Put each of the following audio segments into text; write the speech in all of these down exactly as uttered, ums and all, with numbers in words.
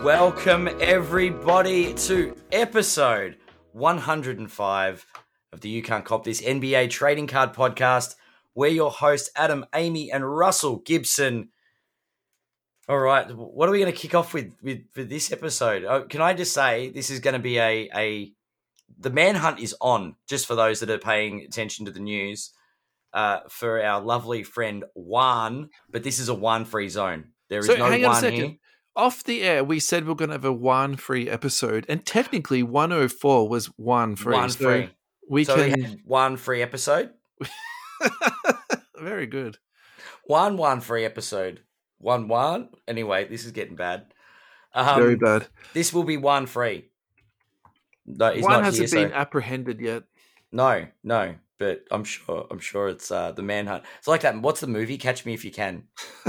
Welcome everybody to episode one hundred five of the You Can't Cop This N B A Trading Card Podcast. We're your hosts, Adam, Amy, and Russell Gibson. All right, what are we going to kick off with, with for this episode? Oh, can I just say this is going to be a a the manhunt is on, just for those that are paying attention to the news, uh, for our lovely friend Juan. But this is a Juan free zone. There is so no hang on a Juan second. here. Off the air, we said we're going to have a one free episode, and technically one oh four was one free. One so free. We so can. we had one free episode. Very good. One one free episode. One one. Anyway, this is getting bad. Um, Very bad. This will be one free. No, he's one not hasn't here, been so. apprehended yet. No, no, but I'm sure. I'm sure it's uh, the manhunt. It's like that. What's the movie? Catch Me If You Can.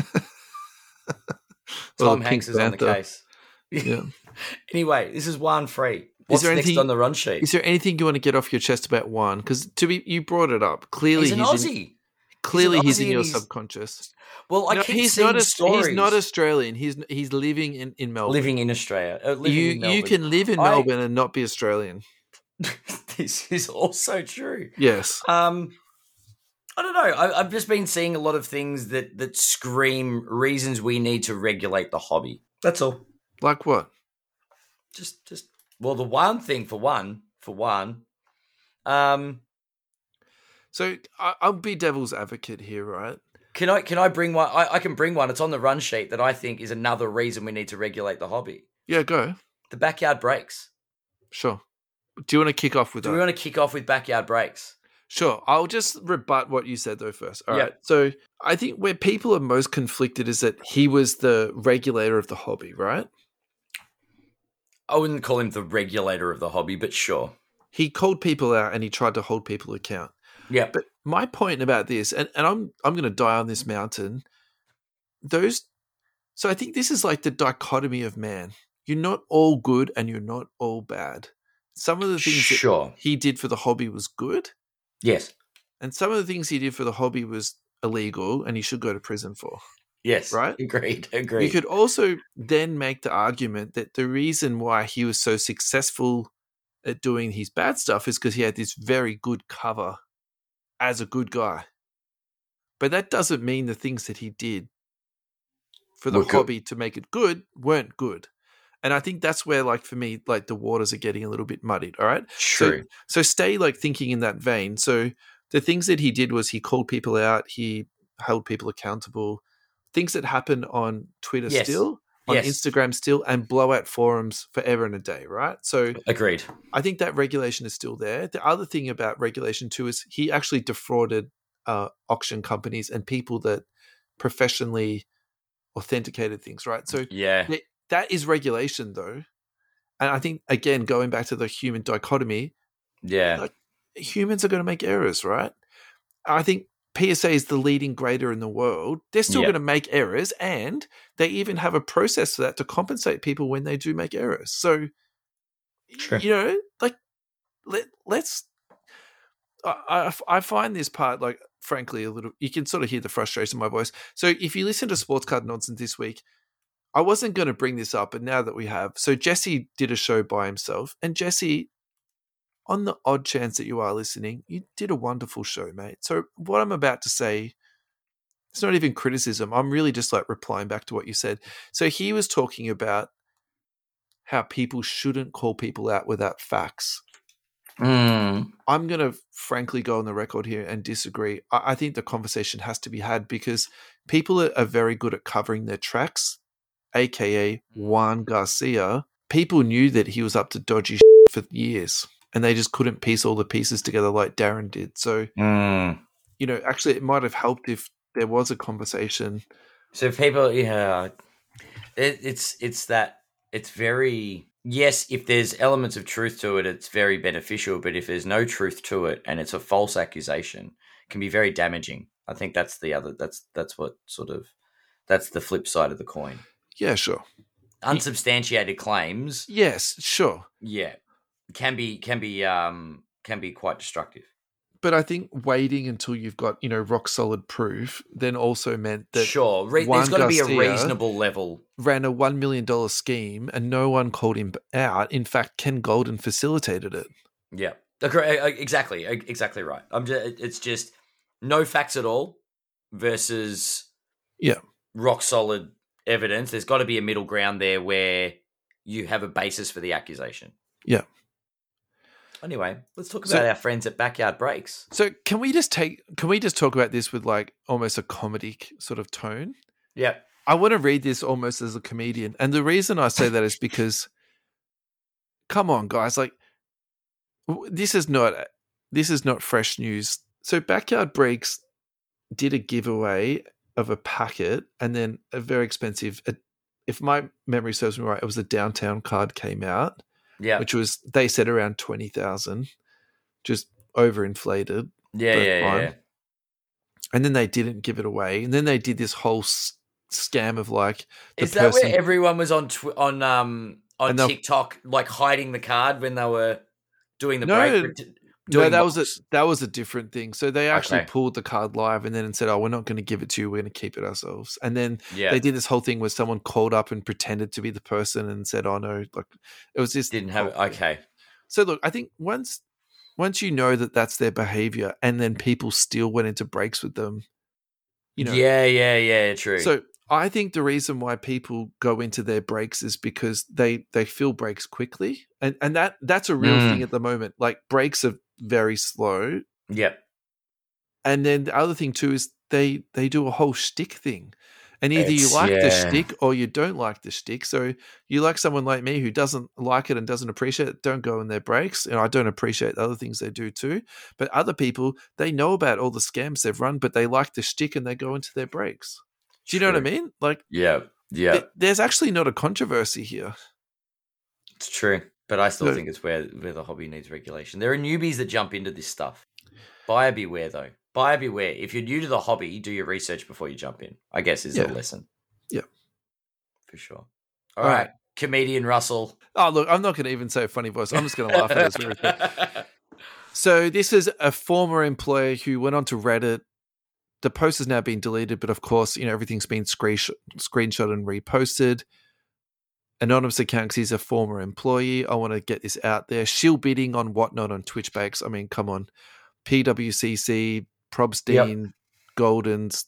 Well, Tom Hanks Pink is on the Panther. case. Yeah. Anyway, this is one free. What's there next anything- on the run sheet? Is there anything you want to get off your chest about one? Because to be, you brought it up. Clearly, He's an in, Aussie. clearly He's he's, an in Aussie your and he's- subconscious. Well, I No, keep he's seeing not. A, stories. he's not Australian. He's he's living in, in Melbourne. living in Australia. Uh, living you in Melbourne. you can live in I- Melbourne and not be Australian. This is also true. Yes. Um, I don't know. I, I've just been seeing a lot of things that that scream reasons we need to regulate the hobby. That's all. Like what? Just, just well, the one thing for one, for one, um, So I, I'll be devil's advocate here, right? can I can I bring one? I, I can bring one. It's on the run sheet that I think is another reason we need to regulate the hobby. Yeah, go. The backyard breaks. Sure. Do you want to kick off with Do that? we want to kick off with backyard breaks? Sure. I'll just rebut what you said though first. All Yeah. right. So I think where people are most conflicted is that he was the regulator of the hobby, right? I wouldn't call him the regulator of the hobby, but sure. He called people out and he tried to hold people account. Yeah. But my point about this, and, and I'm I'm going to die on this mountain. Those, so I think this is like the dichotomy of man. You're not all good and you're not all bad. Some of the things Sure. that he did for the hobby was good, Yes. and some of the things he did for the hobby was illegal, and he should go to prison for. Yes. Right? Agreed. Agreed. You could also then make the argument that the reason why he was so successful at doing his bad stuff is because he had this very good cover as a good guy. But that doesn't mean the things that he did for the Were good. hobby to make it good weren't good. And I think that's where, like, for me, like the waters are getting a little bit muddied. All right. True. So, so stay like thinking in that vein. So the things that he did was he called people out. He held people accountable. Things that happen on Twitter Yes. still, on Yes. Instagram still, and blowout forums forever and a day, right? So Agreed. I think that regulation is still there. The other thing about regulation too is he actually defrauded uh, auction companies and people that professionally authenticated things, right? So Yeah. th- that is regulation though. And I think, again, going back to the human dichotomy, Yeah. like, humans are going to make errors, right? I think P S A is the leading grader in the world. They're still Yeah. going to make errors, and they even have a process for that to compensate people when they do make errors. So, Sure. you know, like, let, let's. I, I, I find this part, like, frankly, a little. You can sort of hear the frustration in my voice. So, if you listen to Sports Card Nonsense this week, I wasn't going to bring this up, but now that we have, so Jesse did a show by himself, and Jesse, on the odd chance that you are listening, you did a wonderful show, mate. So what I'm about to say, it's not even criticism. I'm really just like replying back to what you said. So he was talking about how people shouldn't call people out without facts. Mm. I'm going to frankly go on the record here and disagree. I, I think the conversation has to be had because people are, are very good at covering their tracks, A K A Juan Garcia. People knew that he was up to dodgy shit for years, and they just couldn't piece all the pieces together like Darren did. So, Mm. you know, actually it might have helped if there was a conversation. So people, yeah, it, it's it's that it's very yes. If there's elements of truth to it, it's very beneficial. But if there's no truth to it and it's a false accusation, it can be very damaging. I think that's the other. That's that's what sort of that's the flip side of the coin. Yeah, sure. Unsubstantiated claims, Yes, sure. yeah, can be can be um can be quite destructive. but I think waiting until you've got, you know, rock solid proof then also meant that sure, Re- Juan there's got to be a Garcia reasonable level. ran a one million dollars scheme and no one called him out. In fact, Ken Golden facilitated it. Yeah, exactly, exactly right. I'm just, it's just no facts at all versus yeah, rock solid evidence. There's got to be a middle ground there where you have a basis for the accusation. Yeah. Anyway, let's talk about So- our friends at Backyard Breaks. So can we just take? Can we just talk about this with like almost a comedic sort of tone? Yeah, I want to read this almost as a comedian, and the reason I say that is because, come on, guys, like w- this is not this is not fresh news. So Backyard Breaks did a giveaway of a packet, and then a very expensive. If my memory serves me right, it was a Downtown card came out. yeah, Which was, they said around twenty thousand, just overinflated. yeah, but yeah, yeah, fine. yeah. And then they didn't give it away. And then they did this whole s- scam of like the Is that person. where everyone was on tw- on um on And they'll- TikTok, like hiding the card when they were doing the No, break? no, Doing that was a mocks? that was a different thing. So they actually Okay. pulled the card live and then said, "Oh, we're not going to give it to you. We're going to keep it ourselves." And then Yeah, they did this whole thing where someone called up and pretended to be the person and said, "Oh no!" Like it was just didn't have it. Okay, So look, I think once once you know that that's their behavior, and then people still went into breaks with them, you know. yeah, yeah, yeah, true. So I think the reason why people go into their breaks is because they they fill breaks quickly, and and that that's a real Mm. thing at the moment. Like breaks are very slow, yeah, and then the other thing too is they they do a whole shtick thing. And either you It's- like the yeah. shtick or you don't like the shtick. So you like someone like me who doesn't like it and doesn't appreciate it, don't go in their breaks. And I don't appreciate the other things they do too. But other people, they know about all the scams they've run, but they like the shtick and they go into their breaks. Do you know what I True. mean? Like, yeah, yeah. th- there's actually not a controversy here. It's true, but I still No. think it's where where the hobby needs regulation. There are newbies that jump into this stuff. Buyer beware, though. Buyer beware. If you're new to the hobby, do your research before you jump in. I guess is Yeah. the lesson. Yeah. For sure. All All right. right. Comedian Russell. Oh, look, I'm not going to even say funny voice. I'm just going to laugh at this really quick. So this is a former employee who went onto Reddit. The post has now been deleted, but of course, you know, everything's been screenshot, screenshot and reposted. Anonymous account because he's a former employee. I want to get this out there. Shill bidding on whatnot on Twitch Bakes. I mean, come on. P W C C, Probstein, Goldens,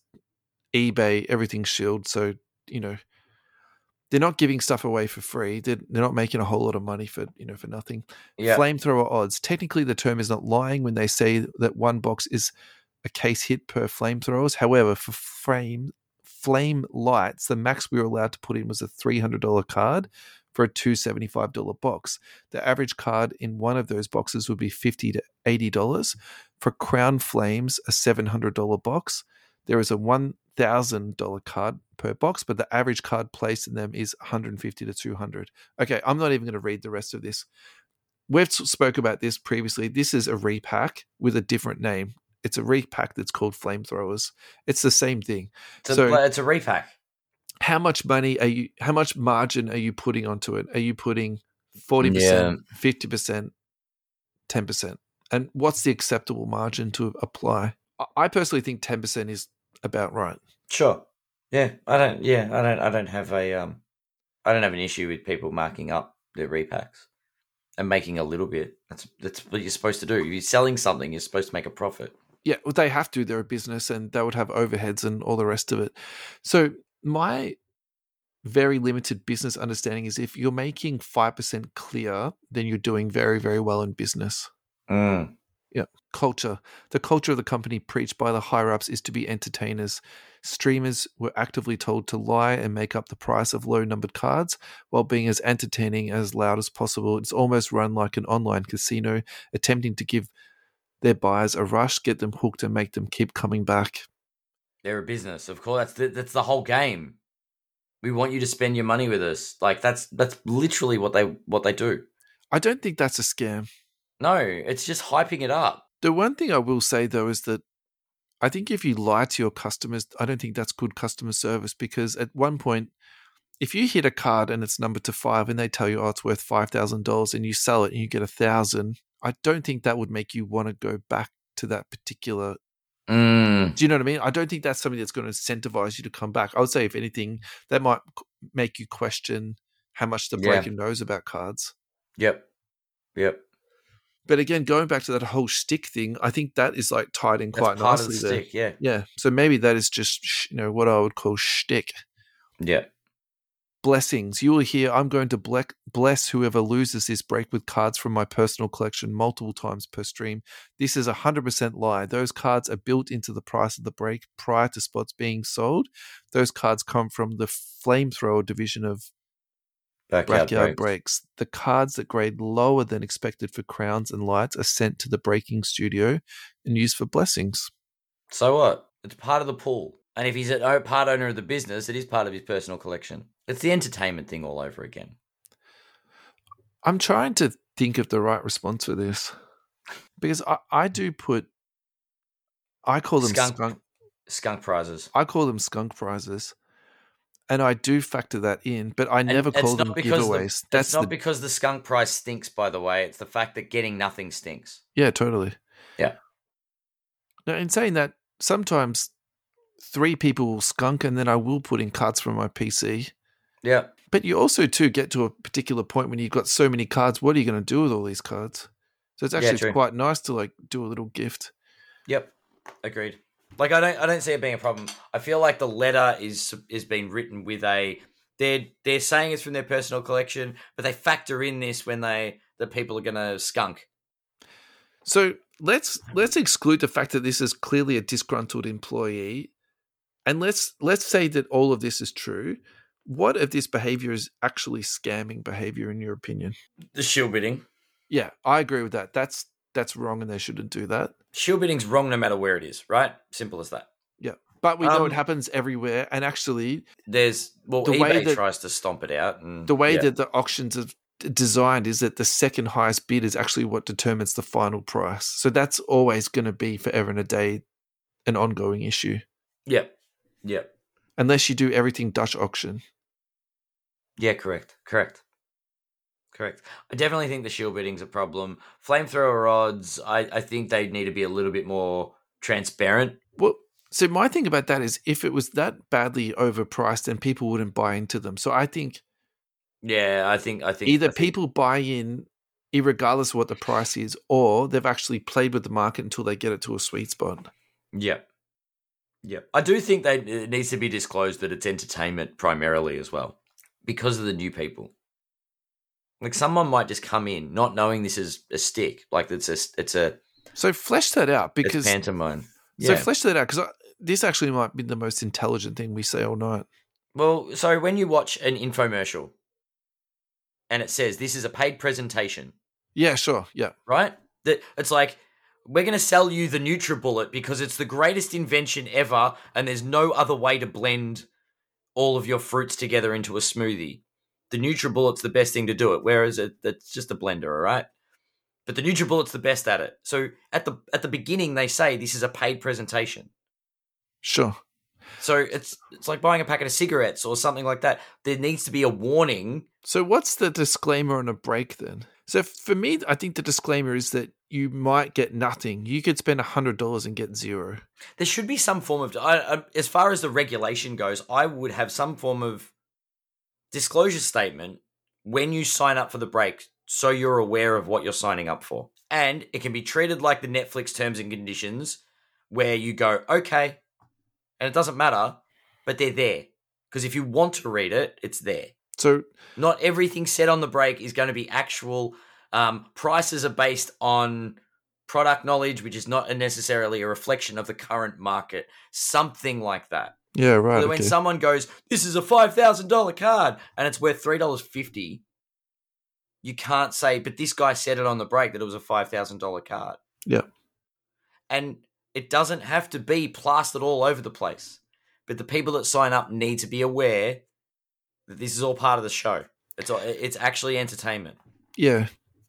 eBay, everything's shilled. So, you know, they're not giving stuff away for free. They're, they're not making a whole lot of money for, you know, for nothing. Yeah. Flamethrower odds. Technically, the term is not lying when they say that one box is a case hit per flamethrowers. However, for frame flame lights, the max we were allowed to put in was a three hundred dollars card for a two hundred seventy-five dollars box. The average card in one of those boxes would be fifty to eighty dollars. For Crown Flames, a seven hundred dollars box, there is a one thousand dollars card per box, but the average card placed in them is one hundred fifty to two hundred. Okay, I'm not even going to read the rest of this. We've spoke about this previously. This is a repack with a different name. It's a repack that's called Flamethrowers. It's the same thing. It's a, So- it's a repack. How much money are you, how much margin are you putting onto it? Are you putting forty percent, fifty percent, ten percent? And what's the acceptable margin to apply? I- I personally think ten percent is about right. Sure. Yeah. I don't. Yeah. I don't. I don't have a. Um. I don't have an issue with people marking up their repacks and making a little bit. That's that's what you're supposed to do. If you're selling something, you're supposed to make a profit. Yeah, well, they have to. They're a business and they would have overheads and all the rest of it. So my very limited business understanding is if you're making five percent clear, then you're doing very, very well in business. Mm. Culture. The culture of the company preached by the higher-ups is to be entertainers. Streamers were actively told to lie and make up the price of low-numbered cards while being as entertaining as loud as possible. It's almost run like an online casino, attempting to give their buyers a rush, get them hooked, and make them keep coming back. They're a business, of course. That's the, that's the whole game. We want you to spend your money with us. Like that's that's literally what they what they do. I don't think that's a scam. No, it's just hyping it up. The one thing I will say, though, is that I think if you lie to your customers, I don't think that's good customer service because at one point, if you hit a card and it's numbered to five and they tell you, oh, it's worth five thousand dollars and you sell it and you get a thousand, I don't think that would make you want to go back to that particular. Mm. Do you know what I mean? I don't think that's something that's going to incentivize you to come back. I would say, if anything, that might make you question how much the breaker Yeah. knows about cards. Yep. Yep. But again, going back to that whole shtick thing, I think that is like tied in That's quite part nicely of the there. stick, yeah. Yeah. So maybe that is just, you know, what I would call shtick. Yeah. Blessings. You will hear, I'm going to ble- bless whoever loses this break with cards from my personal collection multiple times per stream. This is a one hundred percent lie. Those cards are built into the price of the break prior to spots being sold. Those cards come from the flamethrower division of Backyard, Backyard breaks. breaks. The cards that grade lower than expected for crowns and lights are sent to the breaking studio and used for blessings. So what? It's part of the pool. And if he's a part owner of the business, it is part of his personal collection. It's the entertainment thing all over again. I'm trying to think of the right response for this. Because I, I do put, I call them Skunk, skunk, skunk prizes. I call them skunk prizes. And I do factor that in, but I never And call it's them not because giveaways. The, That's it's not the, because the skunk prize stinks, by the way. It's the fact that getting nothing stinks. yeah, totally. Yeah. Now, in saying that, sometimes three people will skunk and then I will put in cards from my P C. Yeah. But you also, too, get to a particular point when you've got so many cards. What are you going to do with all these cards? So it's actually Yeah, true. quite nice to like do a little gift. Yep. Agreed. Like I don't I don't see it being a problem. I feel like the letter is is being written with a they're they're saying it's from their personal collection, but they factor in this when they the people are gonna skunk. So let's let's exclude the fact that this is clearly a disgruntled employee. And let's let's say that all of this is true. What if this behavior is actually scamming behavior in your opinion? The shield bidding. Yeah, I agree with that. That's that's wrong and they shouldn't do that. Shield bidding's wrong no matter where it is, right? Simple as that. Yeah. But we know Um, it happens everywhere. And actually, There's well, The way eBay that- tries to stomp it out, and the way yeah. that the auctions are d- designed is that the second highest bid is actually what determines the final price. So that's always going to be forever and a day an ongoing issue. Yep. Yep. Unless you do everything Dutch auction. Yeah, correct. Correct. Correct. I definitely think the shield bidding's a problem. Flamethrower odds, I, I think they need to be a little bit more transparent. Well, so my thing about that is if it was that badly overpriced, then people wouldn't buy into them. So I think Yeah, I think I think either I think- people buy in irregardless of what the price is, or they've actually played with the market until they get it to a sweet spot. Yep. Yep. I do think they it needs to be disclosed that it's entertainment primarily as well. Because of the new people. Like someone might just come in not knowing this is a stick. Like it's a it's a So flesh that out because it's pantomime. so Yeah. flesh that out because this actually might be the most intelligent thing we say all night. Well, so when you watch an infomercial and it says this is a paid presentation, Yeah, sure. Yeah. right? That it's like we're going to sell you the NutriBullet because it's the greatest invention ever, and there's no other way to blend all of your fruits together into a smoothie. The NutriBullet's the best thing to do it, whereas it, it's just a blender, all right? But the NutriBullet's the best at it. So at the at the beginning, they say this is a paid presentation. Sure. So it's it's like buying a packet of cigarettes or something like that. There needs to be a warning. So what's the disclaimer on a break then? So for me, I think the disclaimer is that you might get nothing. You could spend one hundred dollars and get zero. There should be some form of, I, I, as far as the regulation goes, I would have some form of disclosure statement when you sign up for the break so you're aware of what you're signing up for. And it can be treated like the Netflix terms and conditions where you go, okay, and it doesn't matter, but they're there. Because if you want to read it, it's there. So Not everything said on the break is going to be actual. Um, prices are based on product knowledge, which is not necessarily a reflection of the current market. Something like that. yeah, right. So when okay. someone goes, this is a five thousand dollars card and it's worth three dollars fifty, you can't say, but this guy said it on the break that it was a five thousand dollars card. Yeah. And it doesn't have to be plastered all over the place. But the people that sign up need to be aware that this is all part of the show. It's all, it's actually entertainment. Yeah.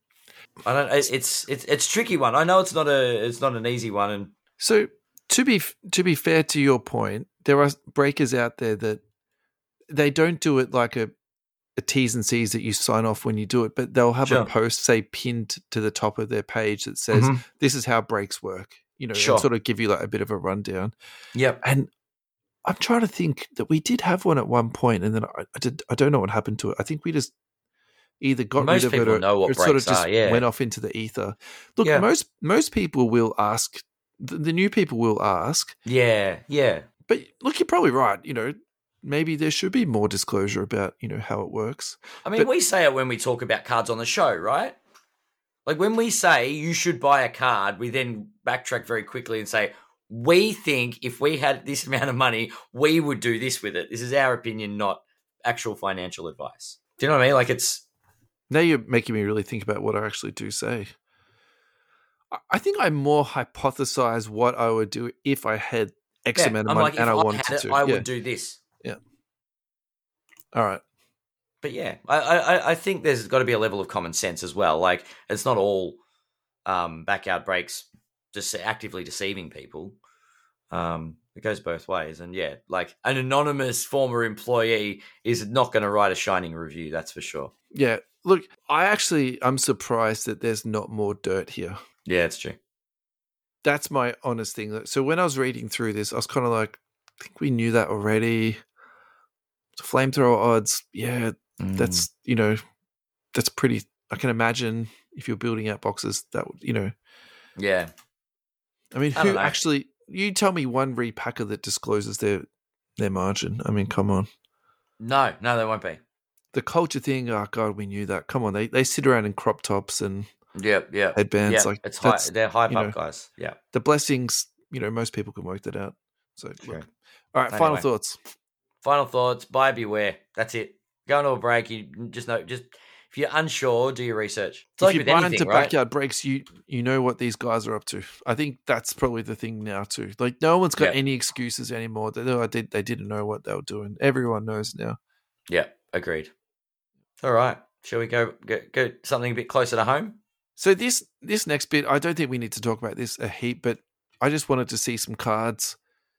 I don't. It's it's it's it's a tricky one. I know it's not a it's not an easy one. And So to be to be fair to your point, there are breakers out there that they don't do it like a, a T's and C's that you sign off when you do it, but they'll have Sure. a post, say, pinned to the top of their page that says, Mhm. this is how breaks work. you know, Sure. and sort of give you like a bit of a rundown. Yep. And I'm trying to think that we did have one at one point, and then I, I did. I don't know what happened to it. I think we just either got Most rid of it people or, know what or it sort of breaks just are, yeah. went off into the ether. Look, Yeah. most most people will ask. The, the new people will ask. Yeah, yeah. But look, you're probably right. You know, maybe there should be more disclosure about, you know, how it works. I mean, But- we say it when we talk about cards on the show, right? Like when we say you should buy a card, we then backtrack very quickly and say, we think if we had this amount of money, we would do this with it. This is our opinion, not actual financial advice. Do you know what I mean? Like it's... Now you're making me really think about what I actually do say. I- I think I more hypothesize what I would do if I had X Yeah, amount of I'm money like, if and I I wanted had it, to. I yeah. would do this. All right. But yeah, I, I, I think there's got to be a level of common sense as well. Like it's not all um, backyard breaks just actively deceiving people. Um, it goes both ways. And yeah, like an anonymous former employee is not going to write a shining review. That's for sure. Yeah. Look, I actually, I'm surprised that there's not more dirt here. Yeah, it's true. That's my honest thing. So when I was reading through this, I was kind of like, I think we knew that already. Flamethrower odds, yeah, Mm. that's, you know, that's pretty. I can imagine if you're building out boxes, that would, you know. Yeah. I mean, I don't who know. actually, you tell me one repacker that discloses their their margin. I mean, come on. No, no, there won't be. The culture thing, oh God, we knew that. Come on, they they sit around in crop tops and Yep, yeah. headbands. Yeah, Like it's high, that's- they're hype you up know, guys. Yeah. the blessings, you know, most people can work that out. So, True. look. All right, final Anyway. thoughts. Final thoughts, buyer beware. That's it. Go into a break. You just know, just if you're unsure, do your research. It's If like you with buy anything, into right? backyard breaks, you you know what these guys are up to. I think that's probably the thing now too. Like no one's got Yeah. any excuses anymore. They, oh, I did, they didn't know what they were doing. Everyone knows now. Yeah, agreed. All right. Shall we go, go go something a bit closer to home? So this this next bit, I don't think we need to talk about this a heap, but I just wanted to see some cards.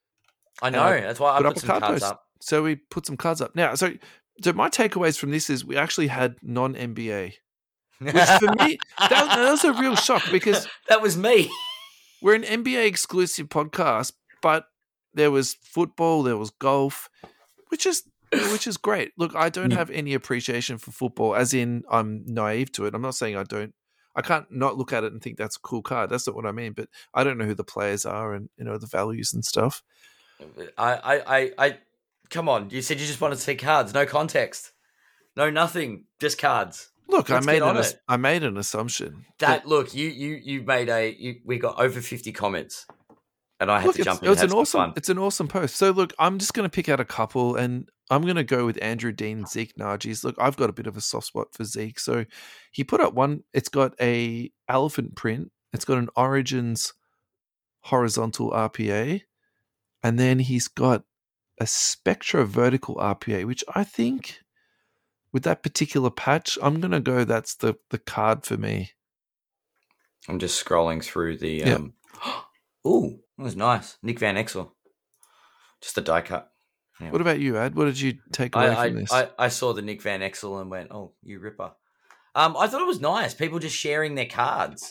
I know. I That's why I put put, up a some card cards post. up. So we put some cards up. Now, so so my takeaways from this is we actually had non-N B A. Which for me, that, that was a real shock because that was me. we're an N B A exclusive podcast, but there was football, there was golf, which is which is great. Look, I don't Yeah. have any appreciation for football, as in I'm naive to it. I'm not saying I don't. I can't not look at it and think that's a cool card. That's not what I mean. But I don't know who the players are and you know the values and stuff. I, I, I, I, come on. You said you just wanted to see cards. No context. No nothing. Just cards. Look, Let's I made get on an it. I made an assumption That look, you, you, you made a. You, we got over fifty comments, and I had Look, to it's, jump in. it was and an have some awesome. fun. It's an awesome post. So look, I'm just going to pick out a couple, and I'm going to go with Andrew Dean, Zeke Nargis. Look, I've got a bit of a soft spot for Zeke, so he put up one. It's got a elephant print. It's got an Origins horizontal R P A, and then he's got a Spectra vertical R P A, which I think with that particular patch, I'm going to go. That's the the card for me. I'm just scrolling through the. Yeah. Um, ooh, that was nice. Nick Van Exel. Just a die cut. Yeah. What about you, Ad? What did you take away I, from this? I, I, I saw the Nick Van Exel and went, oh, you ripper. Um, I thought it was nice. People just sharing their cards.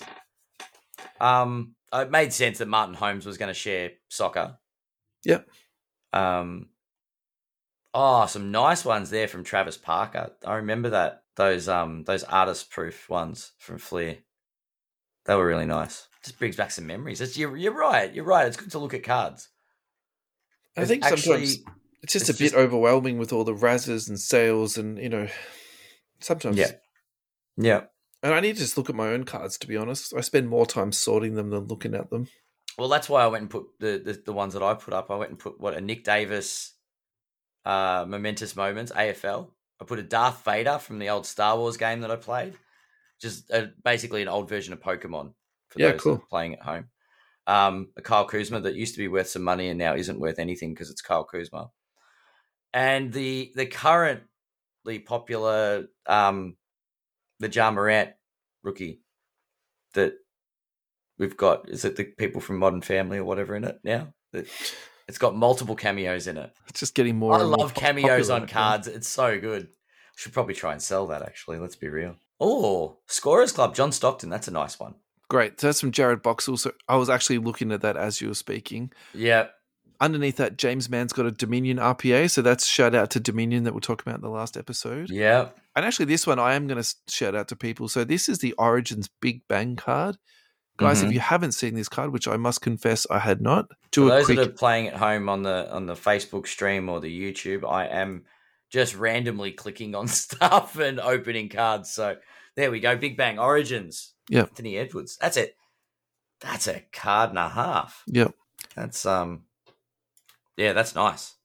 Um, it made sense that Martin Holmes was going to share soccer. Yep. Um, oh, some nice ones there from Travis Parker. I remember that. Those um those artist proof ones from Flair. They were really nice. Just brings back some memories. It's, you're, you're right. You're right. It's good to look at cards. I It's think actually- sometimes it's just it's a bit just- overwhelming with all the razzes and sales, and you know, sometimes. Yeah. Yeah. And I need to just look at my own cards. To be honest, I spend more time sorting them than looking at them. Well, that's why I went and put the, the, the ones that I put up. I went and put, what, a Nick Davis uh, Momentous Moments, A F L. I put a Darth Vader from the old Star Wars game that I played. Just uh, basically an old version of Pokemon for Yeah, those cool. that are playing at home. Um, a Kyle Kuzma that used to be worth some money and now isn't worth anything because it's Kyle Kuzma. And the the currently popular, um, the Ja Morant rookie that we've got, is it the people from Modern Family or whatever in it now? That it's got multiple cameos in it. It's just getting more. I and more love po- cameos popular, on yeah. cards. It's so good. Should probably try and sell that, actually. Let's be real. Oh, Scorers Club, John Stockton. That's a nice one. Great. So that's from Jared Boxall. So I was actually looking at that as you were speaking. Yeah. Underneath that, James Mann's got a Dominion R P A. So that's shout out to Dominion that we'll talk about in the last episode. Yeah. And actually, this one I am going to shout out to people. So this is the Origins Big Bang card. Guys, Mhm. if you haven't seen this card, which I must confess I had not, do For a those quick... that are playing at home on the on the Facebook stream or the YouTube, I am just randomly clicking on stuff and opening cards. So there we go. Big Bang Origins. Yeah. Anthony Edwards. That's it. That's a card and a half. Yep. That's um yeah, that's nice.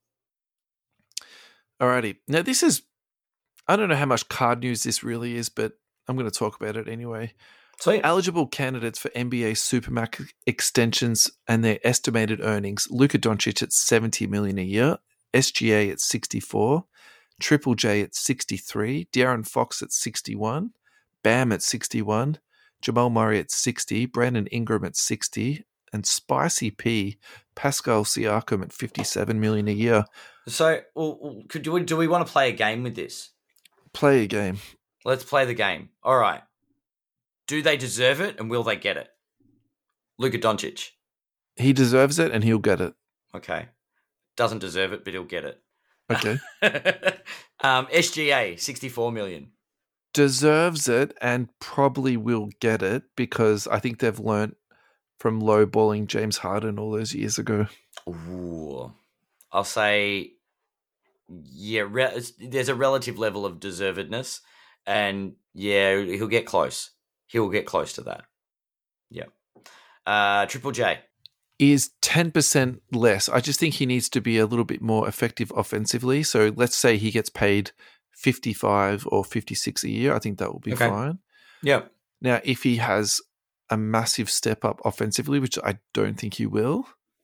Alrighty. Now this is, I don't know how much card news this really is, but I'm going to talk about it anyway. Sweet. Eligible candidates for N B A Supermax extensions and their estimated earnings: Luka Doncic at seventy million dollars a year, S G A at sixty-four, Triple J at sixty-three, De'Aaron Fox at sixty-one, Bam at sixty-one, Jamal Murray at sixty, Brandon Ingram at sixty, and Spicy P, Pascal Siakam at fifty-seven million dollars a year. So, well, could do we, do we want to play a game with this? Play a game. Let's play the game. All right. Do they deserve it, and will they get it? Luka Doncic. He deserves it, and he'll get it. Okay. Doesn't deserve it, but he'll get it. Okay. um, S G A, sixty-four million. Deserves it, and probably will get it, because I think they've learnt from lowballing James Harden all those years ago. Ooh. I'll say, yeah, re- there's a relative level of deservedness, and yeah, he'll get close. He'll get close to that. Yeah. Uh, Triple J. Is ten percent less. I just think he needs to be a little bit more effective offensively. So let's say he gets paid fifty-five or fifty-six a year. I think that will be Okay. fine. Yeah. Now, if he has a massive step up offensively, which I don't think he will,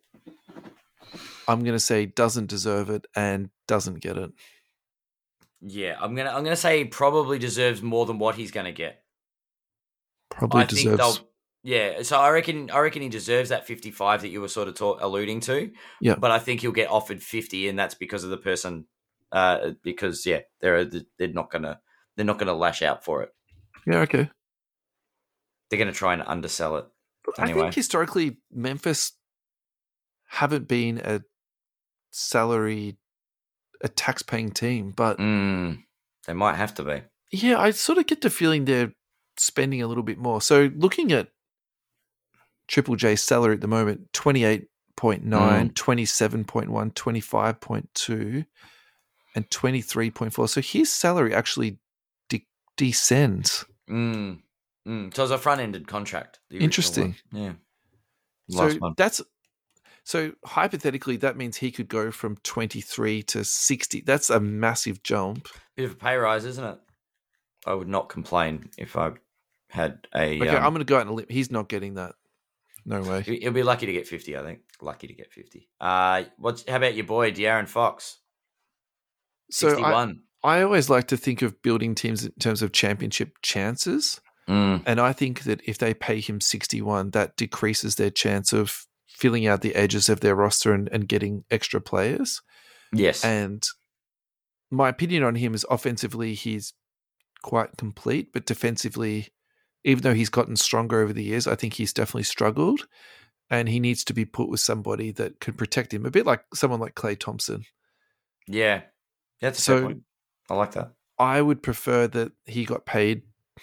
I'm going to say doesn't deserve it and doesn't get it. Yeah, I'm gonna I'm gonna say he probably deserves more than what he's gonna get. Probably I think deserves. they'll. Yeah, so I reckon I reckon he deserves that fifty-five that you were sort of ta- alluding to. Yeah. But I think he'll get offered fifty, and that's because of the person. Uh, because yeah, they're they're not gonna they're not gonna lash out for it. Yeah, okay. They're gonna try and undersell it. Anyway. I think historically Memphis haven't been a salary, a tax-paying team, but Mm, they might have to be. yeah, I sort of get the feeling they're spending a little bit more. So looking at Triple J's salary at the moment, twenty-eight point nine, Mm. twenty-seven point one, twenty-five point two, and twenty-three point four. So his salary actually de- descends. Mm, mm. So it's a front-ended contract. the original Interesting. one. Yeah. So Last one. that's so hypothetically that means he could go from twenty-three to sixty. That's a massive jump. Bit of a pay rise, isn't it? I would not complain if I had a. Okay, um, I'm going to go out on a limb. He's not getting that. No way. He'll be lucky to get fifty, I think. Lucky to get fifty. Uh, what's, how about your boy, De'Aaron Fox? So I, sixty-one. I always like to think of building teams in terms of championship chances. Mm, And I think that if they pay him sixty-one, that decreases their chance of filling out the edges of their roster and, and getting extra players. yes. And my opinion on him is offensively, he's quite complete, but defensively, even though he's gotten stronger over the years, I think he's definitely struggled, and he needs to be put with somebody that can protect him, a bit like someone like Klay Thompson. yeah. That's a So- fair point. I like that. I would prefer that he got paid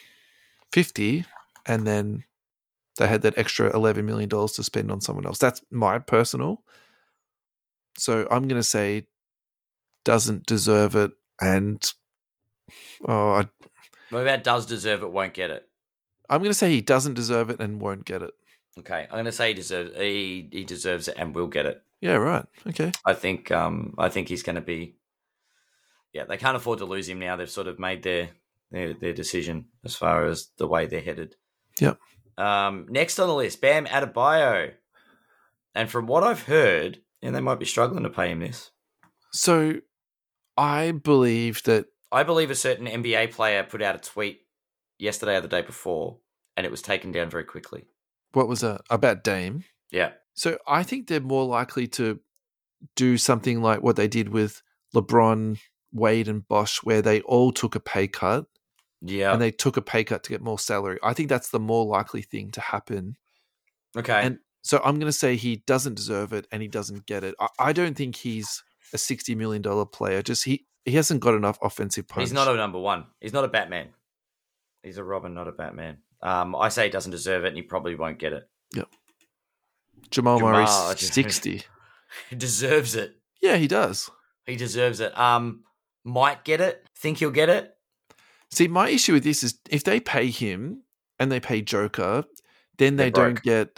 fifty and then they had that extra eleven million dollars to spend on someone else. That's my personal. So I'm going to say doesn't deserve it, and oh, I, What about does deserve it, won't get it? I'm going to say he doesn't deserve it and won't get it. Okay, I'm going to say he deserves he, he deserves it and will get it. Yeah, right. Okay. I think um I think he's going to be. Yeah, they can't afford to lose him now. They've sort of made their their, their decision as far as the way they're headed. Yep. Um, next on the list, Bam Adebayo, and from what I've heard, and they might be struggling to pay him this. So I believe that I believe a certain N B A player put out a tweet yesterday or the day before, and it was taken down very quickly. what was that about Dame? Yeah. So I think they're more likely to do something like what they did with LeBron, Wade, and Bosch, where they all took a pay cut Yeah. and they took a pay cut to get more salary. I think that's the more likely thing to happen. Okay. And so I'm going to say he doesn't deserve it and he doesn't get it. I, I don't think he's a sixty million dollars player. Just he, he hasn't got enough offensive punch. He's not a number one. He's not a Batman. He's a Robin, not a Batman. Um, I say he doesn't deserve it and he probably won't get it. Yep. Jamal, Jamal Murray's sixty. He deserves it. Yeah, he does. He deserves it. Um, might get it. Think he'll get it. See, my issue with this is if they pay him and they pay Joker, then they They're don't broke. get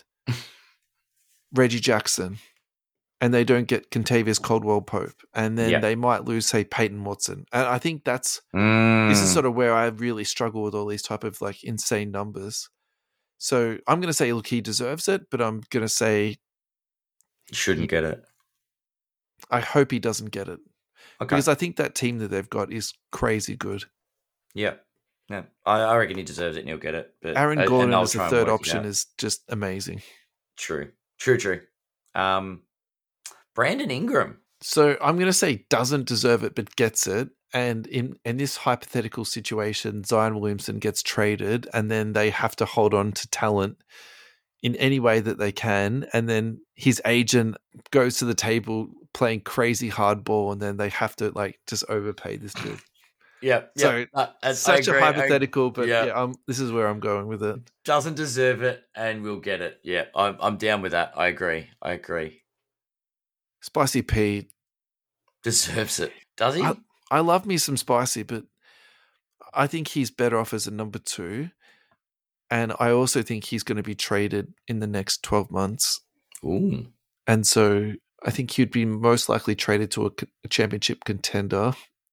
Reggie Jackson and they don't get Contavious Caldwell-Pope, and then Yeah. they might lose, say, Peyton Watson. And I think that's Mm. this is sort of where I really struggle with all these type of like insane numbers. So I'm going to say, look, he deserves it, but I'm going to say He shouldn't get it. I hope he doesn't get it Okay. because I think that team that they've got is crazy good. Yeah. Yeah. I, I reckon he deserves it and he'll get it. But Aaron and Gordon they'll as try a and third work it option out. is just amazing. True. True, true. Um, Brandon Ingram. So I'm going to say doesn't deserve it, but gets it. And in, in this hypothetical situation, Zion Williamson gets traded and then they have to hold on to talent in any way that they can. And then his agent goes to the table playing crazy hardball and then they have to like just overpay this dude. Yeah. So yeah. Uh, I Such agree. a I- hypothetical, but yeah. yeah, um, this is where I'm going with it. doesn't deserve it and we'll get it. Yeah. I'm, I'm down with that. I agree. I agree. Spicy P, Deserves it. Does he? I, I love me some Spicy, but I think he's better off as a number two. And I also think he's going to be traded in the next twelve months. Ooh. And so I think he'd be most likely traded to a, a championship contender.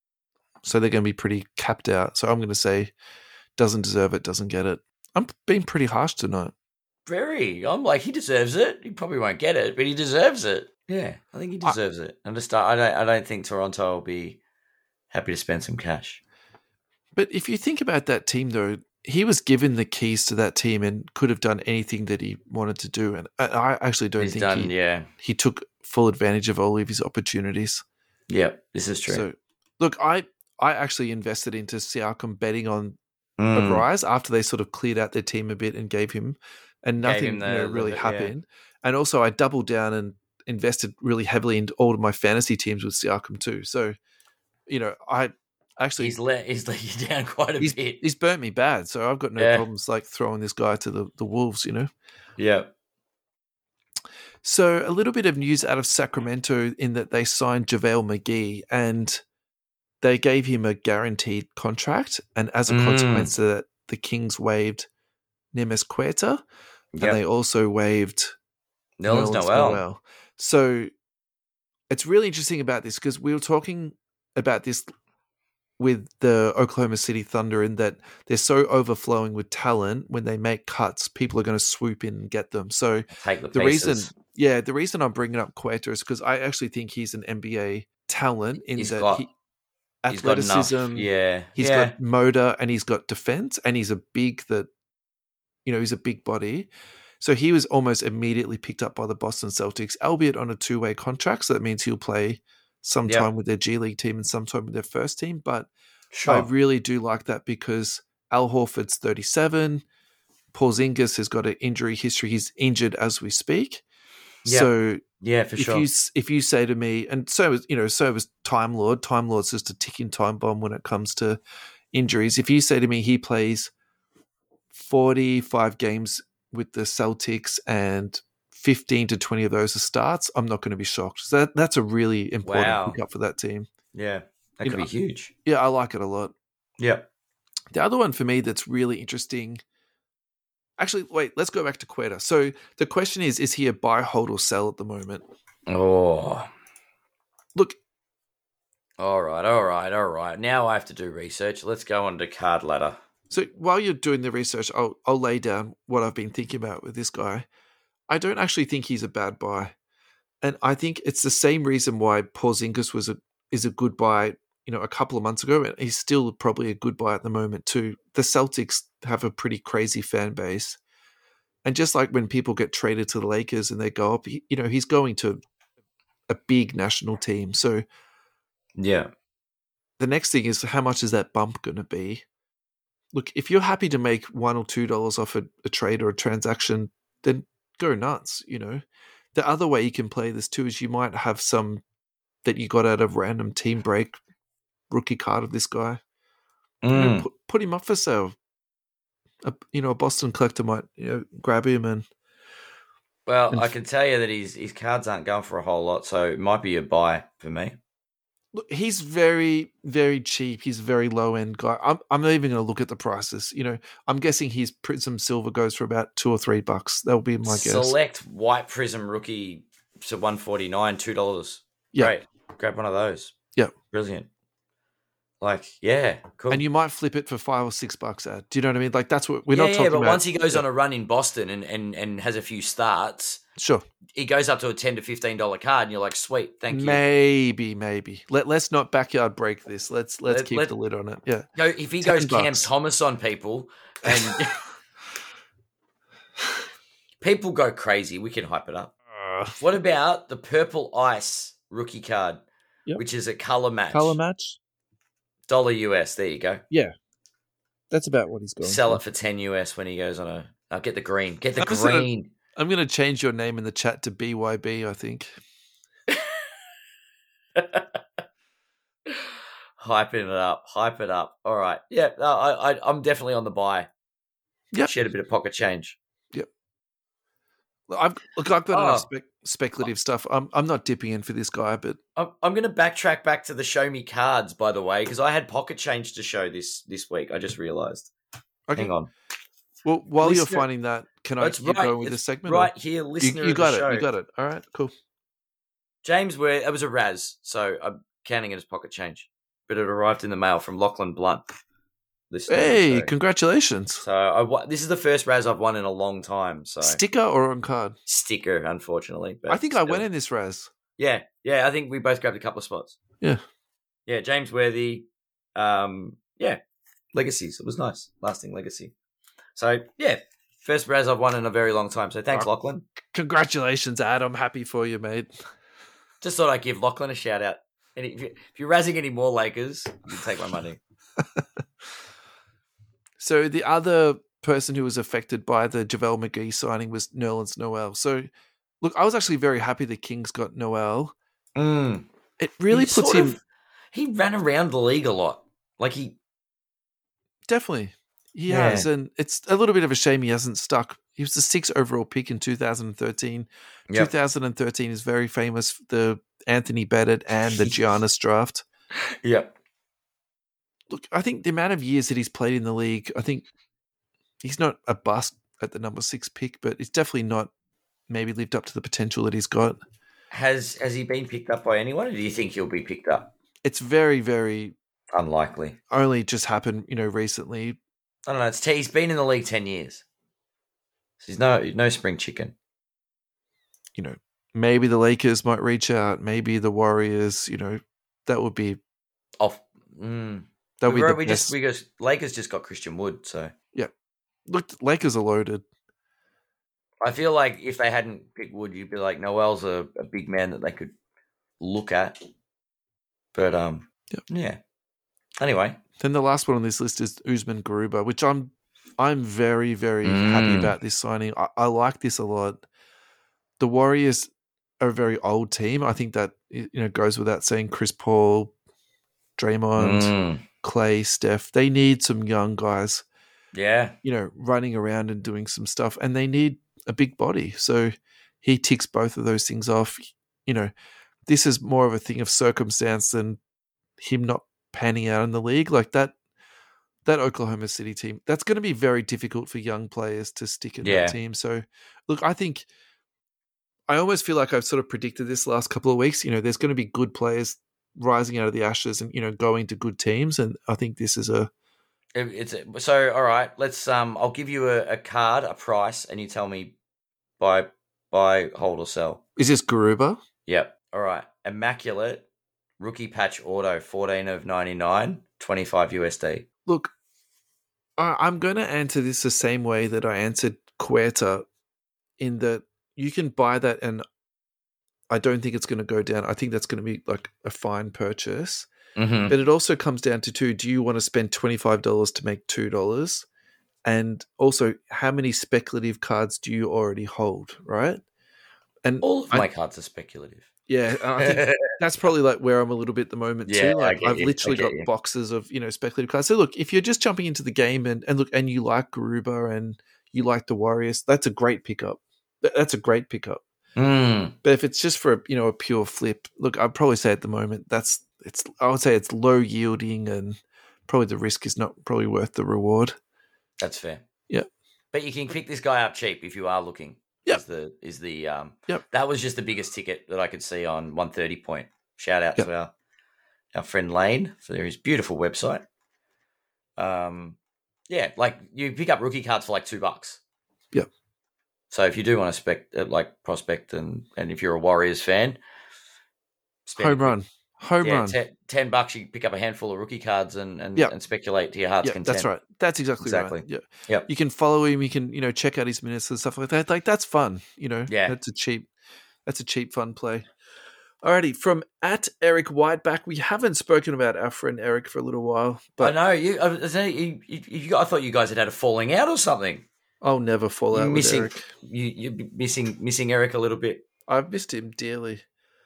So they're going to be pretty capped out. So I'm going to say doesn't deserve it, doesn't get it. I'm being pretty harsh tonight. Very. I'm like, he deserves it. He probably won't get it, but he deserves it. Yeah, I think he deserves it. And to start, I don't. I don't think Toronto will be happy to spend some cash. But if you think about that team, though, he was given the keys to that team and could have done anything that he wanted to do. And I I actually don't He's think done. he, Yeah. he took full advantage of all of his opportunities. Yeah. This is true. So, look, I, I actually invested into Siakam betting on Mm. a rise after they sort of cleared out their team a bit and gave him, and Gave nothing him the- you know, the- really the- yeah. happened. And also, I doubled down and invested really heavily into all of my fantasy teams with Siakam too. So, you know, I actually He's let. He's let you down quite a he's, bit. he's burnt me bad. So I've got no Yeah. problems like throwing this guy to the, the wolves, you know. Yeah. So a little bit of news out of Sacramento in that they signed JaVale McGee and they gave him a guaranteed contract. And as a Mm. consequence of that, the Kings waived Nemes Queta and Yep. they also waived Nerlens Nerlens Noel. So it's really interesting about this because we were talking about this with the Oklahoma City Thunder in that they're so overflowing with talent. When they make cuts, people are going to swoop in and get them. So Take the, the pieces. reason, yeah, the reason I'm bringing up Queta is because I actually think he's an N B A talent in He's that got- he, He's got enough. athleticism, Yeah. he's yeah. got motor, and he's got defense, and he's a big that, you know, he's a big body. So he was almost immediately picked up by the Boston Celtics, albeit on a two-way contract. So that means he'll play some Yep. time with their G League team and some time with their first team. But Sure. I really do like that because Al Horford's thirty-seven. Porzingis has got an injury history. He's injured as we speak. Yep. So yeah, for if sure. you if you say to me, and so was you know, so was Time Lord. Time Lord's just a ticking time bomb when it comes to injuries. If you say to me he plays forty-five games with the Celtics and fifteen to twenty of those are starts, I'm not going to be shocked. So that, that's a really important Wow. pickup for that team. yeah. That you could know, be huge. Yeah, I like it a lot. Yep. The other one for me that's really interesting. Actually, wait, let's go back to Queta. So the question is, is he a buy, hold, or sell at the moment? Oh. Look, All right. All right. All right. Now I have to do research. Let's go on to card ladder. so while you're doing the research, I'll, I'll lay down what I've been thinking about with this guy. I don't actually think he's a bad buy. And I think it's the same reason why Porzingis was a is a good buy, you know, a couple of months ago, and he's still probably a good buy at the moment too. The Celtics have a pretty crazy fan base, and just like when people get traded to the Lakers and they go up, he, you know, he's going to a big national team. So Yeah. the next thing is how much is that bump going to be? look, if you're happy to make one or two dollars off a, a trade or a transaction, then go nuts. You know, the other way you can play this too is you might have some that you got out of random team break rookie card of this guy. Mm. You know, put, put him up for sale. A, you know, a Boston collector might you know grab him and. Well, and I can tell you that his his cards aren't going for a whole lot, so it might be a buy for me. Look, he's very, very cheap. He's a very low end guy. I'm, I'm not even going to look at the prices. You know, I'm guessing his Prism Silver goes for about two or three bucks. That'll be my guess. Select white Prism rookie to one forty nine, two dollars. Yeah, Great, grab one of those. Yeah, brilliant. Like, yeah, cool. And you might flip it for five or six bucks out. Do you know what I mean? Like that's what we're yeah, not yeah, talking but about. once he goes yeah. on a run in Boston and, and, and has a few starts, sure, he goes up to a ten to fifteen dollar card, and you're like, sweet, thank you. Maybe, maybe. Let let's not backyard break this. Let's let's Let- keep let- the lid on it. Yeah. Go if he ten goes Cam bucks. Thomas on people, and people go crazy. We can hype it up. Uh, What about the Purple Ice rookie card, Yep. which is a color match, color match. dollar U S. There you go. Yeah, that's about what he's going. Sell for. it for ten U S when he goes on a. I'll get the green. Get the I'm just gonna- green. I'm going to change your name in the chat to B Y B. I think. Hyping it up. Hype it up. All right. Yeah. No, I, I, I'm definitely on the buy. Yep. Shed a bit of pocket change. Look, I've look. I've got Oh. enough spec- speculative stuff. I'm I'm not dipping in for this guy, but I'm, I'm going to backtrack back to the show me cards, by the way, because I had pocket change to show this this week. I just realized. okay. Hang on. Well, while you're Listener- finding that, can I That's keep right. going with It's this segment? or- Right here, You, listener you of got the it. show. You got it. All right. Cool. James, where it was a Raz, so I'm counting it as pocket change. But it arrived in the mail from Lachlan Blunt. Listener of the Hey, show. congratulations! So I, wa- this is the first Raz I've won in a long time. So Sticker or on card? sticker, unfortunately. But I think I still. went in this Raz. Yeah, yeah. I think we both grabbed a couple of spots. Yeah. Yeah, James Worthy. Um, yeah, legacies. It was nice, lasting legacy. So yeah, first Raz I've won in a very long time. So thanks, Oh. Lachlan. Congratulations, Ad. I'm happy for you, mate. Just thought I'd give Lachlan a shout out. And if, you, if you're razzing any more Lakers, you can take my money. So the other person who was affected by the JaVale McGee signing was Nerlens Noel. So look, I was actually very happy the Kings got Noel. Mm. It really He puts sort him of- he ran around the league a lot. Like he, definitely. He Yeah. has, and it's a little bit of a shame he hasn't stuck. He was the sixth overall pick in two thousand thirteen. Yep. two thousand thirteen is very famous. The Anthony Bennett and the Giannis draft. yeah, Look, I think the amount of years that he's played in the league, I think he's not a bust at the number six pick, but it's definitely not maybe lived up to the potential that he's got. has has he been picked up by anyone, or do you think he'll be picked up? It's very, very Unlikely. only just happened, you know, recently. I don't know. It's t- he's been in the league ten years. So he's no no spring chicken. You know, maybe the Lakers might reach out, maybe the Warriors. You know, that would be Off. Mm. that would we be the we best. just we just Lakers just got Christian Wood, so Look, the Lakers are loaded. I feel like if they hadn't picked Wood, you'd be like Noel's a, a big man that they could look at. But um, Yep. yeah. Anyway, Then the last one on this list is Usman Garuba, which I'm I'm very, very happy Mm. about this signing. I, I like this a lot. The Warriors are a very old team. I think that you know goes without saying. Chris Paul, Draymond, Mm. Clay, Steph. They need some young guys, yeah, you know, running around and doing some stuff, and they need a big body. So he ticks both of those things off. You know, this is more of a thing of circumstance than him not panning out in the league. Like that that Oklahoma City team, that's going to be very difficult for young players to stick in Yeah. that team. So look, I think I almost feel like I've sort of predicted this last couple of weeks. You know, there's going to be good players rising out of the ashes and, you know, going to good teams. And I think this is a It- it's a, so. All right, let's. Um, I'll give you a, a card, a price, and you tell me buy, buy, hold, or sell. is this Garuba? Yep. All right. Immaculate rookie patch auto, fourteen of ninety nine, twenty five U S D. Look, I, I'm going to answer this the same way that I answered Quetta, in that you can buy that and I don't think it's going to go down. I think that's going to be like a fine purchase. Mm-hmm. But it also comes down to two, do you want to spend twenty-five dollars to make two dollars? And also, how many speculative cards do you already hold, right? And All of I, my cards are speculative. yeah, I think that's probably like where I'm a little bit at the moment Yeah, too. Like I get I've you. literally I get got you. boxes of, you know, speculative cards. So look, if you're just jumping into the game and, and look, and you like Garuba and you like the Warriors, that's a great pickup. That- That's a great pickup. Mm. But if it's just for a, you know, a pure flip, look, I'd probably say at the moment that's it's. I would say it's low yielding and probably the risk is not probably worth the reward. That's fair. Yeah. But you can pick this guy up cheap if you are looking. Yep. Is the is the um Yep. That was just the biggest ticket that I could see on one thirty point. Shout out Yep. to our our friend Lane for his beautiful website. Um yeah, like you pick up rookie cards for like two bucks. Yep. So if you do want to spec uh, like prospect and and if you're a Warriors fan, spend a Home quick- run. Home yeah, run. ten, ten bucks you pick up a handful of rookie cards and and, Yep. and speculate to your heart's Yeah, content. that's right. That's exactly, Exactly. right. Yeah. Yep. You can follow him. You can, you know, check out his minutes and stuff like that. Like that's fun. You know, Yeah. That's a cheap, that's a cheap fun play. Alrighty, from at Eric Whiteback, we haven't spoken about our friend Eric for a little while, but I know you. I, was saying, you, you, you. I thought you guys had had a falling out or something. I'll never fall You're out with missing. Eric. You, you're missing missing Eric a little bit. I've missed him dearly.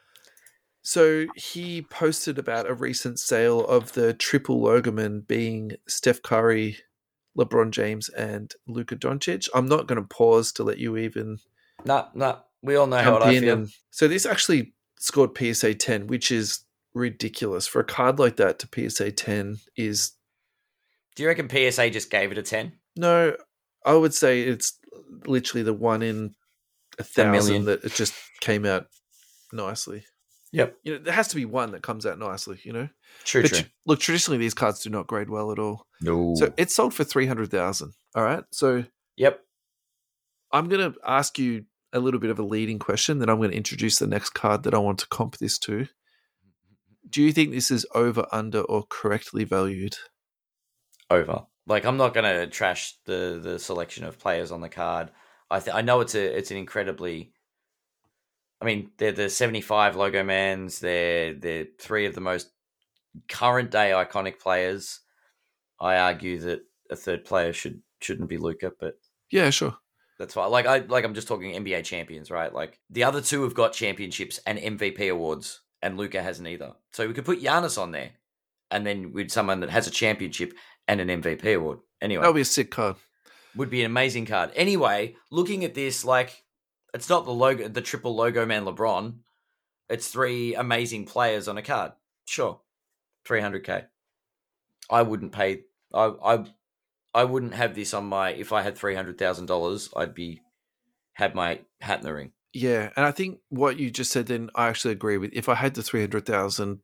So he posted about a recent sale of the triple Logoman being Steph Curry, LeBron James, and Luka Doncic. I'm not going to pause to let you even No, no. We all know how jump I in. feel. And so this actually scored P S A ten, which is ridiculous. For a card like that to P S A ten is... Do you reckon P S A just gave it a ten? No, I would say it's literally the one in a million. thousand that it just came out nicely. Yep. You know, there has to be one that comes out nicely, you know? True. But true. tr- look, traditionally these cards do not grade well at all. No. So it sold for three hundred thousand dollars. All right. So yep. I'm going to ask you a little bit of a leading question, then I'm going to introduce the next card that I want to comp this to. Do you think this is over, under, or correctly valued? Over. Like I'm not going to trash the the selection of players on the card. I th- I know it's a it's an incredibly. I mean, they're the seventy-five logo mans. They're they're three of the most current day iconic players. I argue that a third player should shouldn't be Luka, but Yeah, sure. that's why. Like I like I'm just talking N B A champions, right? Like the other two have got championships and M V P awards, and Luka hasn't either. So we could put Giannis on there, and then with someone that has a championship and an M V P award. Anyway, That'll be a sick card. would be an amazing card. Anyway, looking at this, like it's not the logo, the triple logo man LeBron. It's three amazing players on a card. Sure, three hundred k. I wouldn't pay. I I I wouldn't have this on my. If I had three hundred thousand dollars, I'd be had my hat in the ring. Yeah, and I think what you just said then I actually agree with. If I had the three hundred thousand,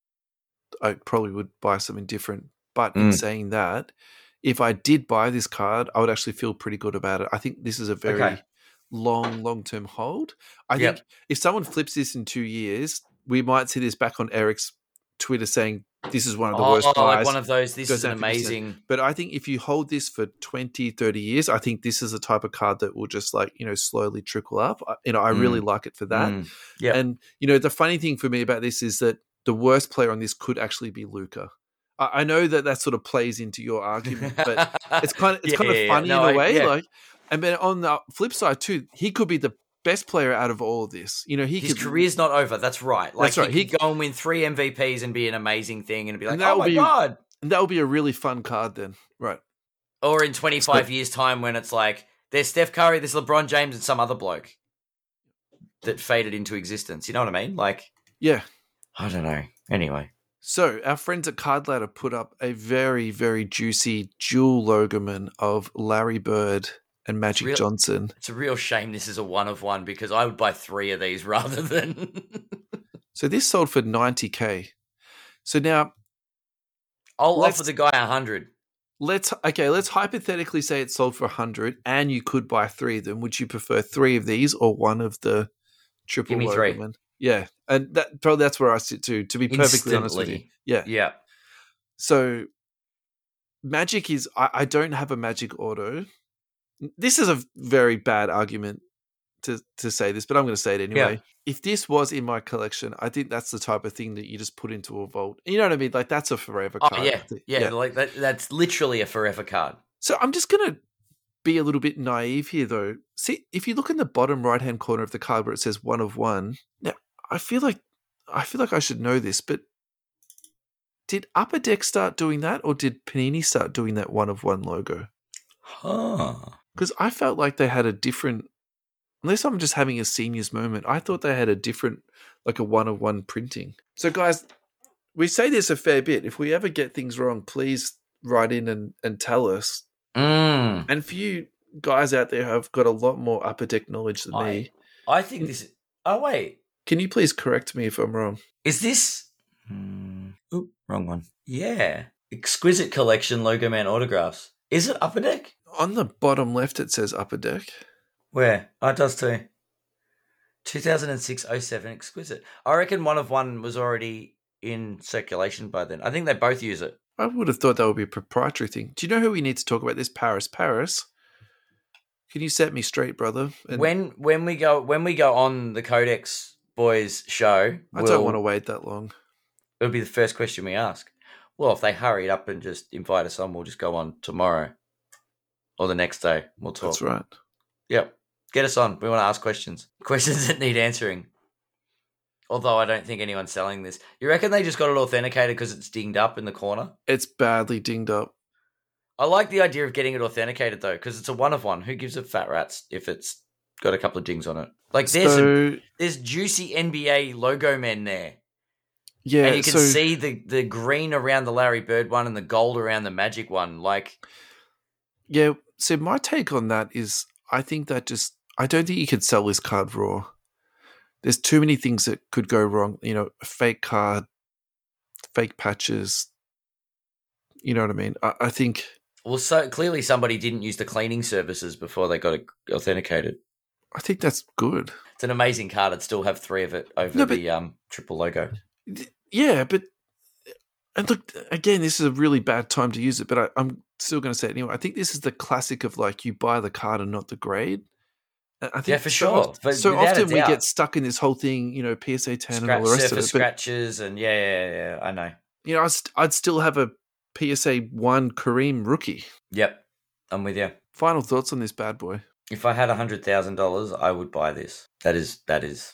I probably would buy something different. But in Mm. saying that, if I did buy this card, I would actually feel pretty good about it. I think this is a very Okay. long, long-term hold. I Yep. think if someone flips this in two years, we might see this back on Eric's Twitter saying this is one of the Oh, worst like buys. one of those. This goes is an down fifty percent. amazing. But I think if you hold this for twenty, thirty years, I think this is the type of card that will just like, you know, slowly trickle up. I- You know, I really like it for that. Mm. Yep. And, you know, the funny thing for me about this is that the worst player on this could actually be Luka. I, I know that that sort of plays into your argument, but it's kind of, it's Yeah, kind of yeah, yeah. funny No, in a I- way. yeah. Like, and then on the flip side too, he could be the best player out of all of this. You know, he His could, career's not over. That's right. Like That's right. he He- could go and win three M V Ps and be an amazing thing, and be like, And that oh will my be- god. and that would be a really fun card then. Right. Or in twenty-five years' time, when it's like there's Steph Curry, there's LeBron James, and some other bloke that faded into existence. You know what I mean? Like, Yeah. I don't know. Anyway, So our friends at Card Ladder put up a very, very juicy dual logoman of Larry Bird and Magic Real- Johnson. it's a real shame this is a one of one because I would buy three of these rather than. So this sold for ninety K. So now I'll Let's- offer the guy a hundred. let's okay, let's hypothetically say it sold for one hundred and you could buy three of them. Would you prefer three of these or one of the triple Give me three. logoman? Yeah. And that probably that's where I sit too, to be perfectly honest with you. Instantly. Yeah. Yeah. So Magic is I, I don't have a Magic auto. This is a very bad argument to to say this, but I'm going to say it anyway. Yeah. If this was in my collection, I think that's the type of thing that you just put into a vault. You know what I mean? Like that's a forever Oh, card. yeah. yeah. Yeah, like that, that's literally a forever card. So I'm just going to be a little bit naive here, though. See, if you look in the bottom right-hand corner of the card where it says one of one, now I feel like I feel like I should know this, but did Upper Deck start doing that, or did Panini start doing that one of one logo? Huh. Because I felt like they had a different. Unless I'm just having a seniors moment, I thought they had a different, like a one of one printing. So, guys, we say this a fair bit. If we ever get things wrong, please write in and, and tell us. Mm. And for you guys out there who have got a lot more Upper Deck knowledge than I, me, I think this. Is, oh wait, can you please correct me if I'm wrong? is this? Hmm. Oop, wrong one. Yeah, exquisite collection Logo Man autographs. Is it Upper Deck? On the bottom left, it says Upper Deck. Where? Oh, it does too. two thousand six oh seven exquisite. I reckon one of one was already in circulation by then. I think they both use it. I would have thought that would be a proprietary thing. Do you know who we need to talk about this? Paris. Paris. Can you set me straight, brother? And when when we go when we go on the Codex Boys show, I we'll, don't want to wait that long. It'll be the first question we ask. Well, if they hurry up and just invite us on, we'll just go on tomorrow or the next day. We'll talk. That's right. Yep. Get us on. We want to ask questions. Questions that need answering. Although I don't think anyone's selling this. You reckon they just got it authenticated because it's dinged up in the corner? It's badly dinged up. I like the idea of getting it authenticated, though, because it's a one of one. Who gives a fat rat's if it's got a couple of dings on it? Like, there's, So- some, there's juicy N B A logo men there. Yeah, And you can so see the, the green around the Larry Bird one and the gold around the Magic one. Like, yeah. So my take on that is, I think that just I don't think you could sell this card raw. There's too many things that could go wrong. You know, a fake card, fake patches. You know what I mean? I, I think. well, so clearly somebody didn't use the cleaning services before they got it authenticated. I think that's good. It's an amazing card. I'd still have three of it over No, but- the um, triple logo. Yeah, but and look again. This is a really bad time to use it, but I, I'm still going to say it anyway. I think this is the classic of like you buy the card and not the grade. I think Yeah, for so sure. oft- But so without a often we doubt. get stuck in this whole thing, you know, P S A ten Scratch, and all the rest surface of it. But scratches and yeah, yeah, yeah, I know. you know, I'd, st- I'd still have a P S A one Kareem rookie. Yep, I'm with you. Final thoughts on this bad boy? If I had a hundred thousand dollars, I would buy this. That is that is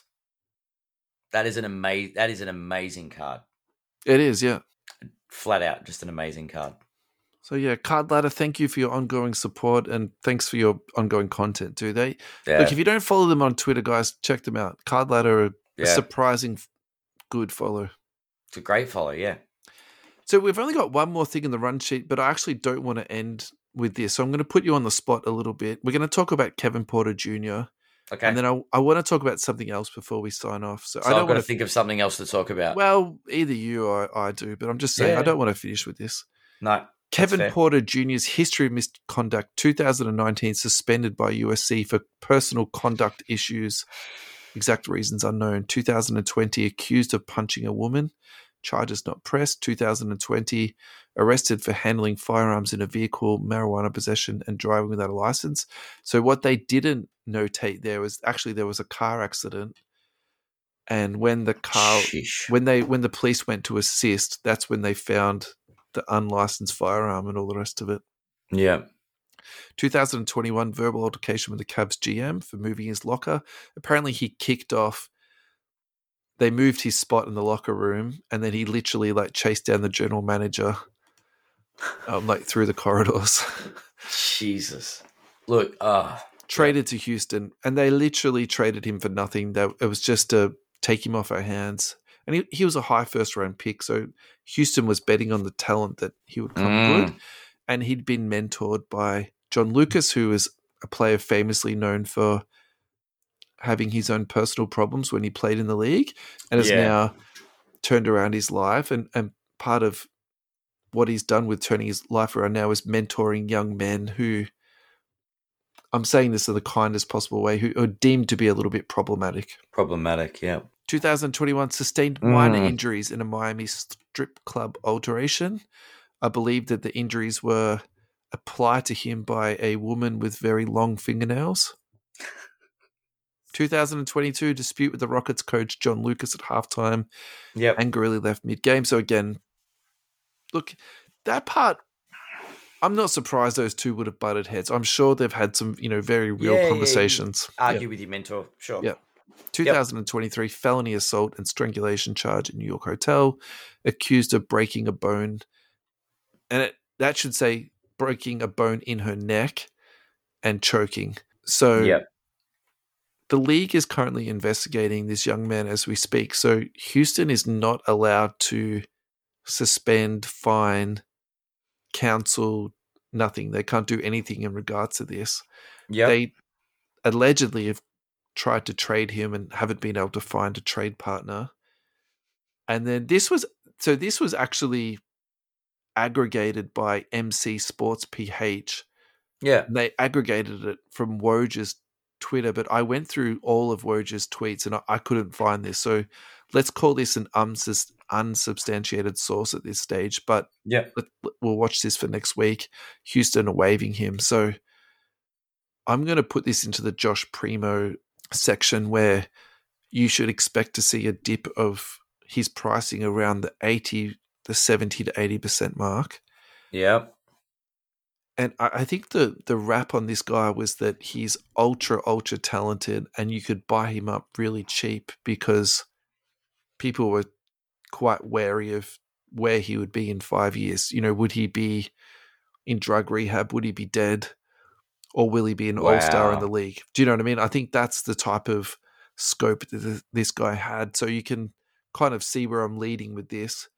that is an amazing that is an amazing card. It is, yeah. Flat out, just an amazing card. So yeah, Card Ladder, thank you for your ongoing support and thanks for your ongoing content too. They Yeah, look, if you don't follow them on Twitter, guys, check them out. Card Ladder are a yeah. surprising f- good follow. It's a great follow. Yeah. So we've only got one more thing in the run sheet, but I actually don't want to end with this. So I'm going to put you on the spot a little bit. We're going to talk about Kevin Porter Junior Okay. And then I, I want to talk about something else before we sign off. So, so I don't I've got want to think of something else to talk about. Well, either you or I do, but I'm just saying Yeah. I don't want to finish with this. No. Kevin fair. Porter Junior's history of misconduct, two thousand nineteen, suspended by U S C for personal conduct issues. Exact reasons unknown. two thousand twenty, accused of punching a woman. Charges not pressed. two thousand twenty, arrested for handling firearms in a vehicle, marijuana possession, and driving without a license. So what they didn't notate there was actually there was a car accident, and when the car, Sheesh. when they when the police went to assist, that's when they found the unlicensed firearm and all the rest of it. Yeah. two thousand twenty-one, verbal altercation with the Cavs G M for moving his locker. Apparently he kicked off. They moved his spot in the locker room, and then he literally like chased down the general manager, um, like through the corridors. Jesus. Look, uh Traded to Houston, and they literally traded him for nothing. That it was just to take him off our hands. And he, he was a high first round pick, so Houston was betting on the talent that he would come Mm. good. And he'd been mentored by John Lucas, who is a player famously known for having his own personal problems when he played in the league, and has Yeah. now turned around his life. And, and part of what he's done with turning his life around now is mentoring young men who, I'm saying this in the kindest possible way, who are deemed to be a little bit problematic. problematic, yeah. two thousand twenty-one, sustained minor Mm. injuries in a Miami strip club alteration. I believe that the injuries were applied to him by a woman with very long fingernails. two thousand twenty-two, dispute with the Rockets coach John Lucas at halftime. Yep. Angrily left mid-game. So again, look, that part, I'm not surprised those two would have butted heads. I'm sure they've had some, you know, very real Yeah, yeah, conversations. you argue Yeah. with your mentor, sure. Yeah. twenty twenty-three felony assault and strangulation charge in New York hotel, accused of breaking a bone. And it, that should say breaking a bone in her neck and choking. So Yep. the league is currently investigating this young man as we speak. So Houston is not allowed to suspend, fine, counsel, nothing. They can't do anything in regards to this. Yep. They allegedly have tried to trade him and haven't been able to find a trade partner. And then this was, so this was actually aggregated by M C Sports P H. Yeah. And they aggregated it from Woj's Twitter, but I went through all of Woj's tweets and I, I couldn't find this. So let's call this an unsus- unsubstantiated source at this stage. But yeah, let, we'll watch this for next week. Houston are waiving him. So I'm going to put this into the Josh Primo section where you should expect to see a dip of his pricing around the eighty, the seventy to eighty percent mark. Yeah. And I, I think the the rap on this guy was that he's ultra, ultra talented and you could buy him up really cheap because people were quite wary of where he would be in five years. You know, would he be in drug rehab? Would he be dead? Or will he be an Wow. all-star in the league? Do you know what I mean? I think that's the type of scope that this guy had. So you can kind of see where I'm leading with this.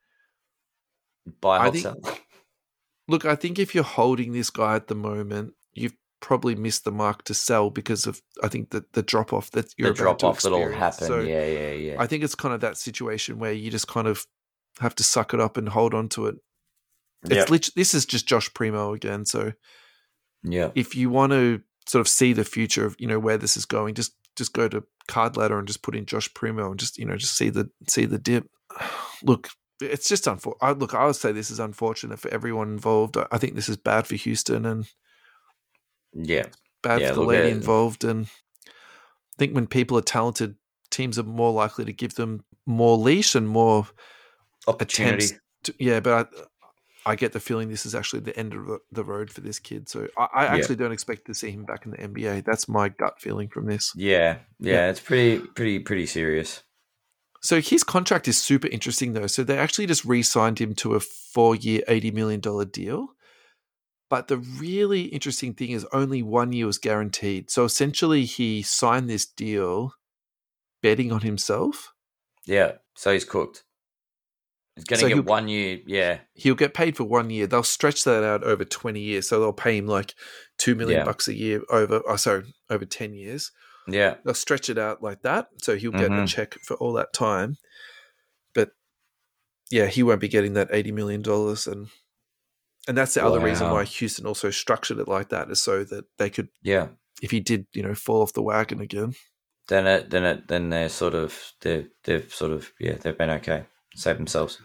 Buy, I hold, think, sell. look, I think if you're holding this guy at the moment, you've probably missed the mark to sell because of, I think, the, the drop-off that you're The about to drop-off that'll experience. happen. So yeah, yeah, yeah. I think it's kind of that situation where you just kind of have to suck it up and hold on to it. It's Yep. lit- This is just Josh Primo again. So Yeah. if you want to sort of see the future of, you know, where this is going, just just go to Card Ladder and just put in Josh Primo and just, you know, just see the see the dip. Look, it's just unfortunate. Look, I would say this is unfortunate for everyone involved. I think this is bad for Houston and Yeah. bad Yeah, for the look, lady uh, involved. And I think when people are talented, teams are more likely to give them more leash and more Opportunity. attempts. To, yeah, but I, I get the feeling this is actually the end of the- the road for this kid. So I, I Yeah. actually don't expect to see him back in the N B A. That's my gut feeling from this. Yeah. Yeah. Yeah. It's pretty, pretty, pretty serious. So his contract is super interesting, though. So they actually just re-signed him to a four-year, eighty million dollars deal. But the really interesting thing is only one year was guaranteed. So essentially he signed this deal betting on himself. Yeah. So he's cooked. He's going to So get he'll- one year. Yeah. He'll get paid for one year. They'll stretch that out over twenty years. So they'll pay him like two million Yeah. bucks a year over, oh, sorry, over ten years. Yeah. They'll stretch it out like that. So he'll get Mhm. a check for all that time. But yeah, he won't be getting that eighty million dollars. And and that's the other reason Wow. why Houston also structured it like that, is so that they could, Yeah. if he did, you know, fall off the wagon again. Then it, then it, then they're sort of, they're, they've sort of, yeah, they've been okay. Save themselves.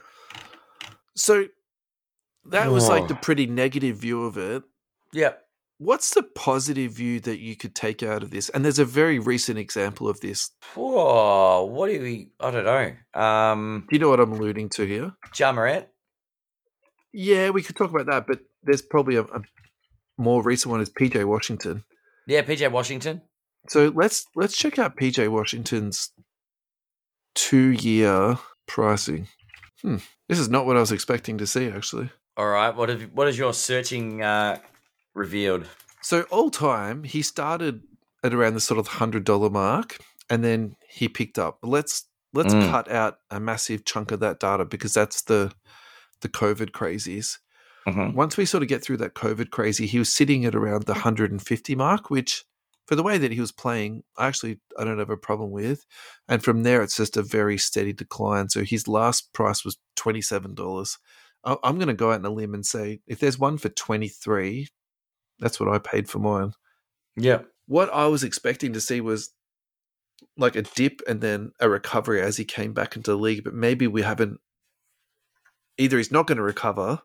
So that was like Oh. the pretty negative view of it. Yeah. What's the positive view that you could take out of this? And there's a very recent example of this. Whoa. What do we, I don't know. Um, Do you know what I'm alluding to here? Ja Morant? Yeah, we could talk about that, but there's probably a, a more recent one is P J Washington. Yeah. P J Washington. So let's let's check out P J Washington's two-year pricing. Hmm. This is not what I was expecting to see, actually. All right. What have, what has your searching uh, revealed? So all time, he started at around the sort of one hundred dollars mark, and then he picked up. Let's let's Mm. cut out a massive chunk of that data because that's the the COVID crazies. Mm-hmm. Once we sort of get through that COVID crazy, he was sitting at around the one hundred fifty mark, which for the way that he was playing, actually, I don't have a problem with. And from there, it's just a very steady decline. So his last price was twenty-seven dollars. I- I'm going to go out on a limb and say if there's one for twenty-three, that's what I paid for mine. Yeah. What I was expecting to see was like a dip and then a recovery as he came back into the league, but maybe we haven't. Either he's not going to recover,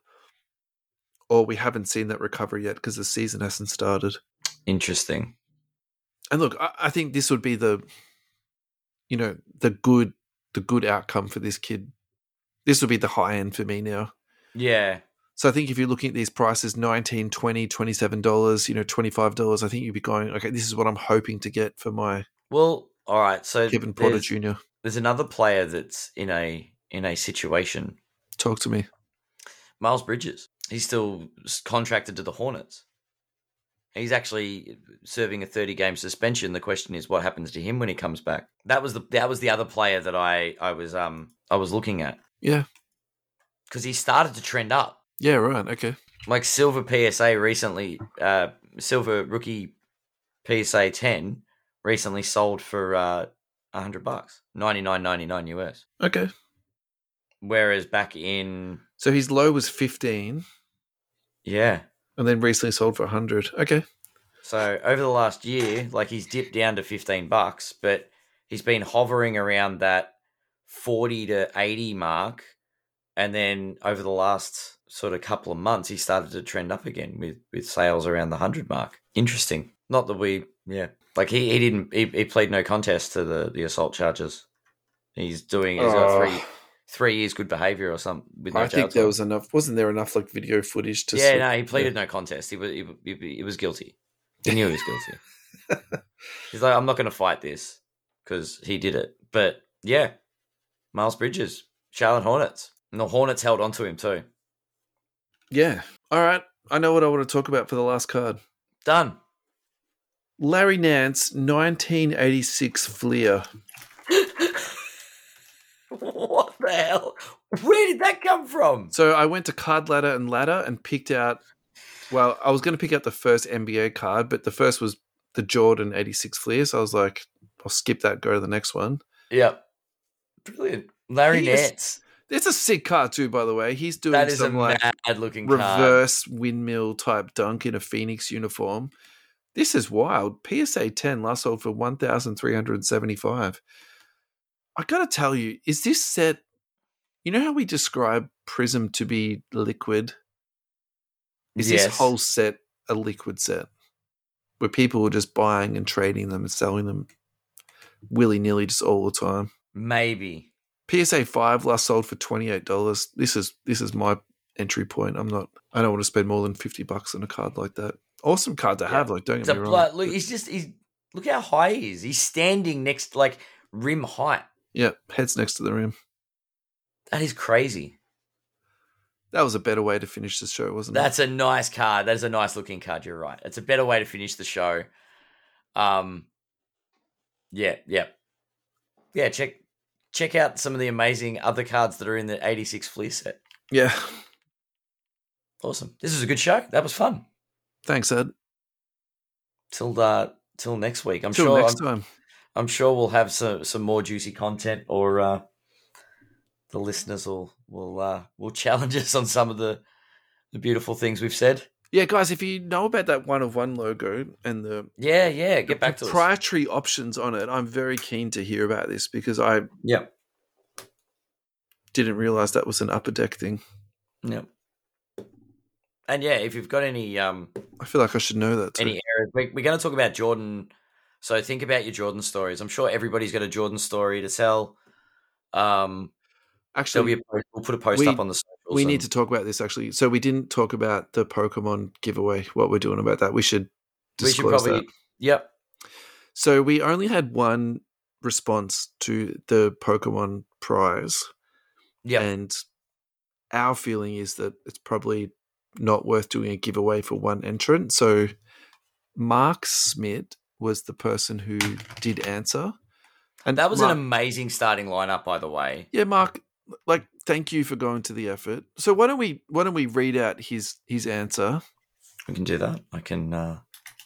or we haven't seen that recovery yet because the season hasn't started. Interesting. And look, I, I think this would be the, you know, the good, the good outcome for this kid. This would be the high end for me now. Yeah. So I think if you're looking at these prices, nineteen, twenty, twenty-seven dollars, you know, twenty-five dollars, I think you'd be going, okay, this is what I'm hoping to get for my Well, all right. So Kevin Porter there's, Junior there's another player that's in a in a situation. Talk to me. Miles Bridges. He's still contracted to the Hornets. He's actually serving a thirty-game suspension. The question is, what happens to him when he comes back? That was the that was the other player that I I was um I was looking at. Yeah, because he started to trend up. Yeah, right. Okay. Like Silver P S A recently, uh, Silver Rookie P S A ten recently sold for uh, a hundred bucks, ninety nine ninety nine U S. Okay. Whereas back in, So his low was fifteen, yeah, and then recently sold for a hundred. Okay. so over the last year, like he's dipped down to fifteen bucks, but he's been hovering around that forty to eighty mark, and then over the last sort of couple of months, he started to trend up again with, with sales around the hundred mark. Interesting. Not that we, yeah, like he, he didn't, he, he played no contest to the, the assault charges. He's doing, he's got Oh. three three years good behavior or something. With no I jail think there time. was enough. Wasn't there enough like video footage to? Yeah, sort- no, he pleaded no contest. He was, he, he, he was guilty. He knew he was guilty. He's like, I'm not going to fight this because he did it. But yeah, Miles Bridges, Charlotte Hornets, and the Hornets held onto him too. Yeah. All right. I know what I want to talk about for the last card. Done. Larry Nance, nineteen eighty-six Fleer. What the hell? Where did that come from? So I went to Card Ladder and Ladder and picked out. Well, I was going to pick out the first N B A card, but the first was the Jordan eighty-six Fleer. So I was like, I'll skip that. Go to the next one. Yep. Brilliant. Larry He is- Nance. It's a sick card too, by the way. He's doing That is a some like mad looking card. reverse windmill type dunk in a Phoenix uniform. This is wild. P S A ten last sold for one thousand three hundred seventy-five. I got to tell you, is this set, you know how we describe Prism to be liquid? Is Yes. this whole set a liquid set where people are just buying and trading them and selling them willy-nilly just all the time? Maybe. P S A five last sold for twenty-eight dollars. This is this is my entry point. I'm not, I don't want to spend more than fifty bucks on a card like that. Awesome card to Yeah. have, like, don't It's get a me wrong. blood, look, he's just, he's, look how high he is. He's standing next, like, rim height. Yeah, heads next to the rim. That is crazy. That was a better way to finish the show, wasn't it? That's a nice card. That is a nice looking card. You're right. It's a better way to finish the show. Um, yeah, yeah, yeah. Check check out some of the amazing other cards that are in the eighty-six Fleer set. Yeah. Awesome. This was a good show. That was fun. Thanks, Ed. Till uh, till next week. I'm Till sure. next I'm, time. I'm sure we'll have some some more juicy content, or uh, the listeners will will uh, will challenge us on some of the the beautiful things we've said. Yeah, guys, if you know about that one of one logo and the Yeah, yeah. Get back to us. proprietary options on it, I'm very keen to hear about this because I Yep. didn't realize that was an upper deck thing. Yep. And yeah, if you've got any um I feel like I should know that too. any areas, we, we're going to talk about Jordan. So think about your Jordan stories. I'm sure everybody's got a Jordan story to sell. Um, there'll Actually, be a post, we'll put a post we- up on the socials. we need and- to talk about this actually. So we didn't talk about the Pokemon giveaway, what we're doing about that. We should We should disclose probably. that. Yep. So we only had one response to the Pokemon prize. Yep. And our feeling is that it's probably not worth doing a giveaway for one entrant. So Mark Smith was the person who did answer. And That was Mark, an amazing starting lineup, by the way. yeah, Mark, like, thank you for going to the effort. So why don't we why don't we read out his his answer? We can do that. I can. Uh,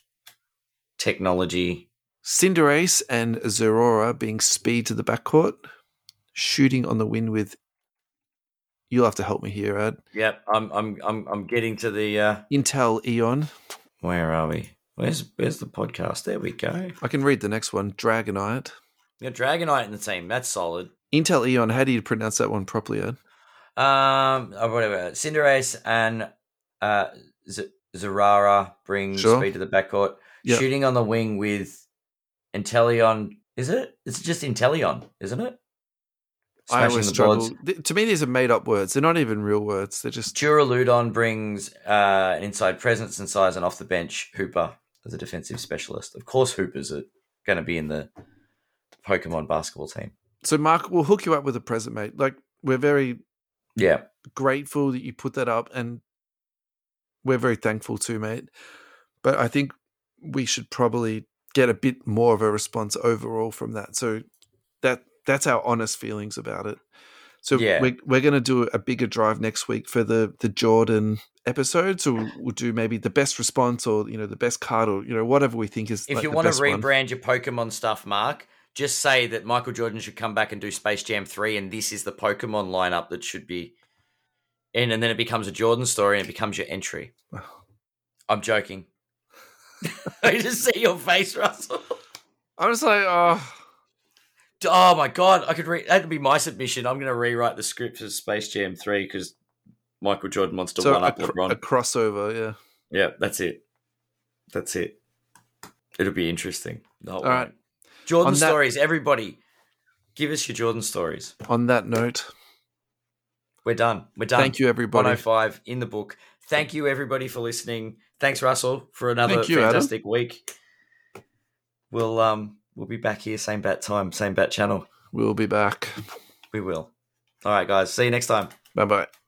technology. Cinderace and Zeraora being speed to the backcourt, shooting on the win with. You'll have to help me here, Ad. Yep. I'm. I'm. I'm. I'm getting to the. Uh, Intel Eon. where are we? Where's Where's the podcast? There we go. I can read the next one. Dragonite. You got Dragonite in the team. That's solid. Intel Eon. How do you pronounce that one properly, Ad? Um, or whatever. Cinderace and uh, Z- Zerara bring Sure. speed to the backcourt. Yep. Shooting on the wing with Intellion, is it? It's just Intellion, isn't it? I Smashing always the struggle. boards. Th- To me, these are made up words. They're not even real words. They're just. Duraludon brings uh, an inside presence and size, and off the bench, Hooper as a defensive specialist. Of course, Hoopers are going to be in the Pokemon basketball team. So, Mark, we'll hook you up with a present, mate. Like, we're very Yeah. grateful that you put that up, and we're very thankful too, mate. But I think we should probably get a bit more of a response overall from that. So that that's our honest feelings about it. So Yeah. we're, we're going to do a bigger drive next week for the, the Jordan episode. So we'll, we'll do maybe the best response, or, you know, the best card, or, you know, whatever we think is If like you the want to best one. rebrand your Pokemon stuff, Mark, just say that Michael Jordan should come back and do Space Jam three, and this is the Pokemon lineup that should be in, and then it becomes a Jordan story and it becomes your entry. I'm joking. I just see your face, Russell. I was like, oh, Oh my god, I could re- that could be my submission. I'm going to rewrite the script for Space Jam three because Michael Jordan wants to so one a, up cr- LeBron. a crossover, yeah. Yeah, that's it. That's it. It'll be interesting. No, All right. Jordan On that- stories, everybody. Give us your Jordan stories. On that note, We're done. We're done. thank you, everybody. one oh five in the book. Thank you, everybody, for listening. Thanks, Russell, for another Thank you, Adam. fantastic week. We'll um we'll be back here, same bat time, same bat channel. We'll be back. We will. All right, guys. See you next time. Bye-bye.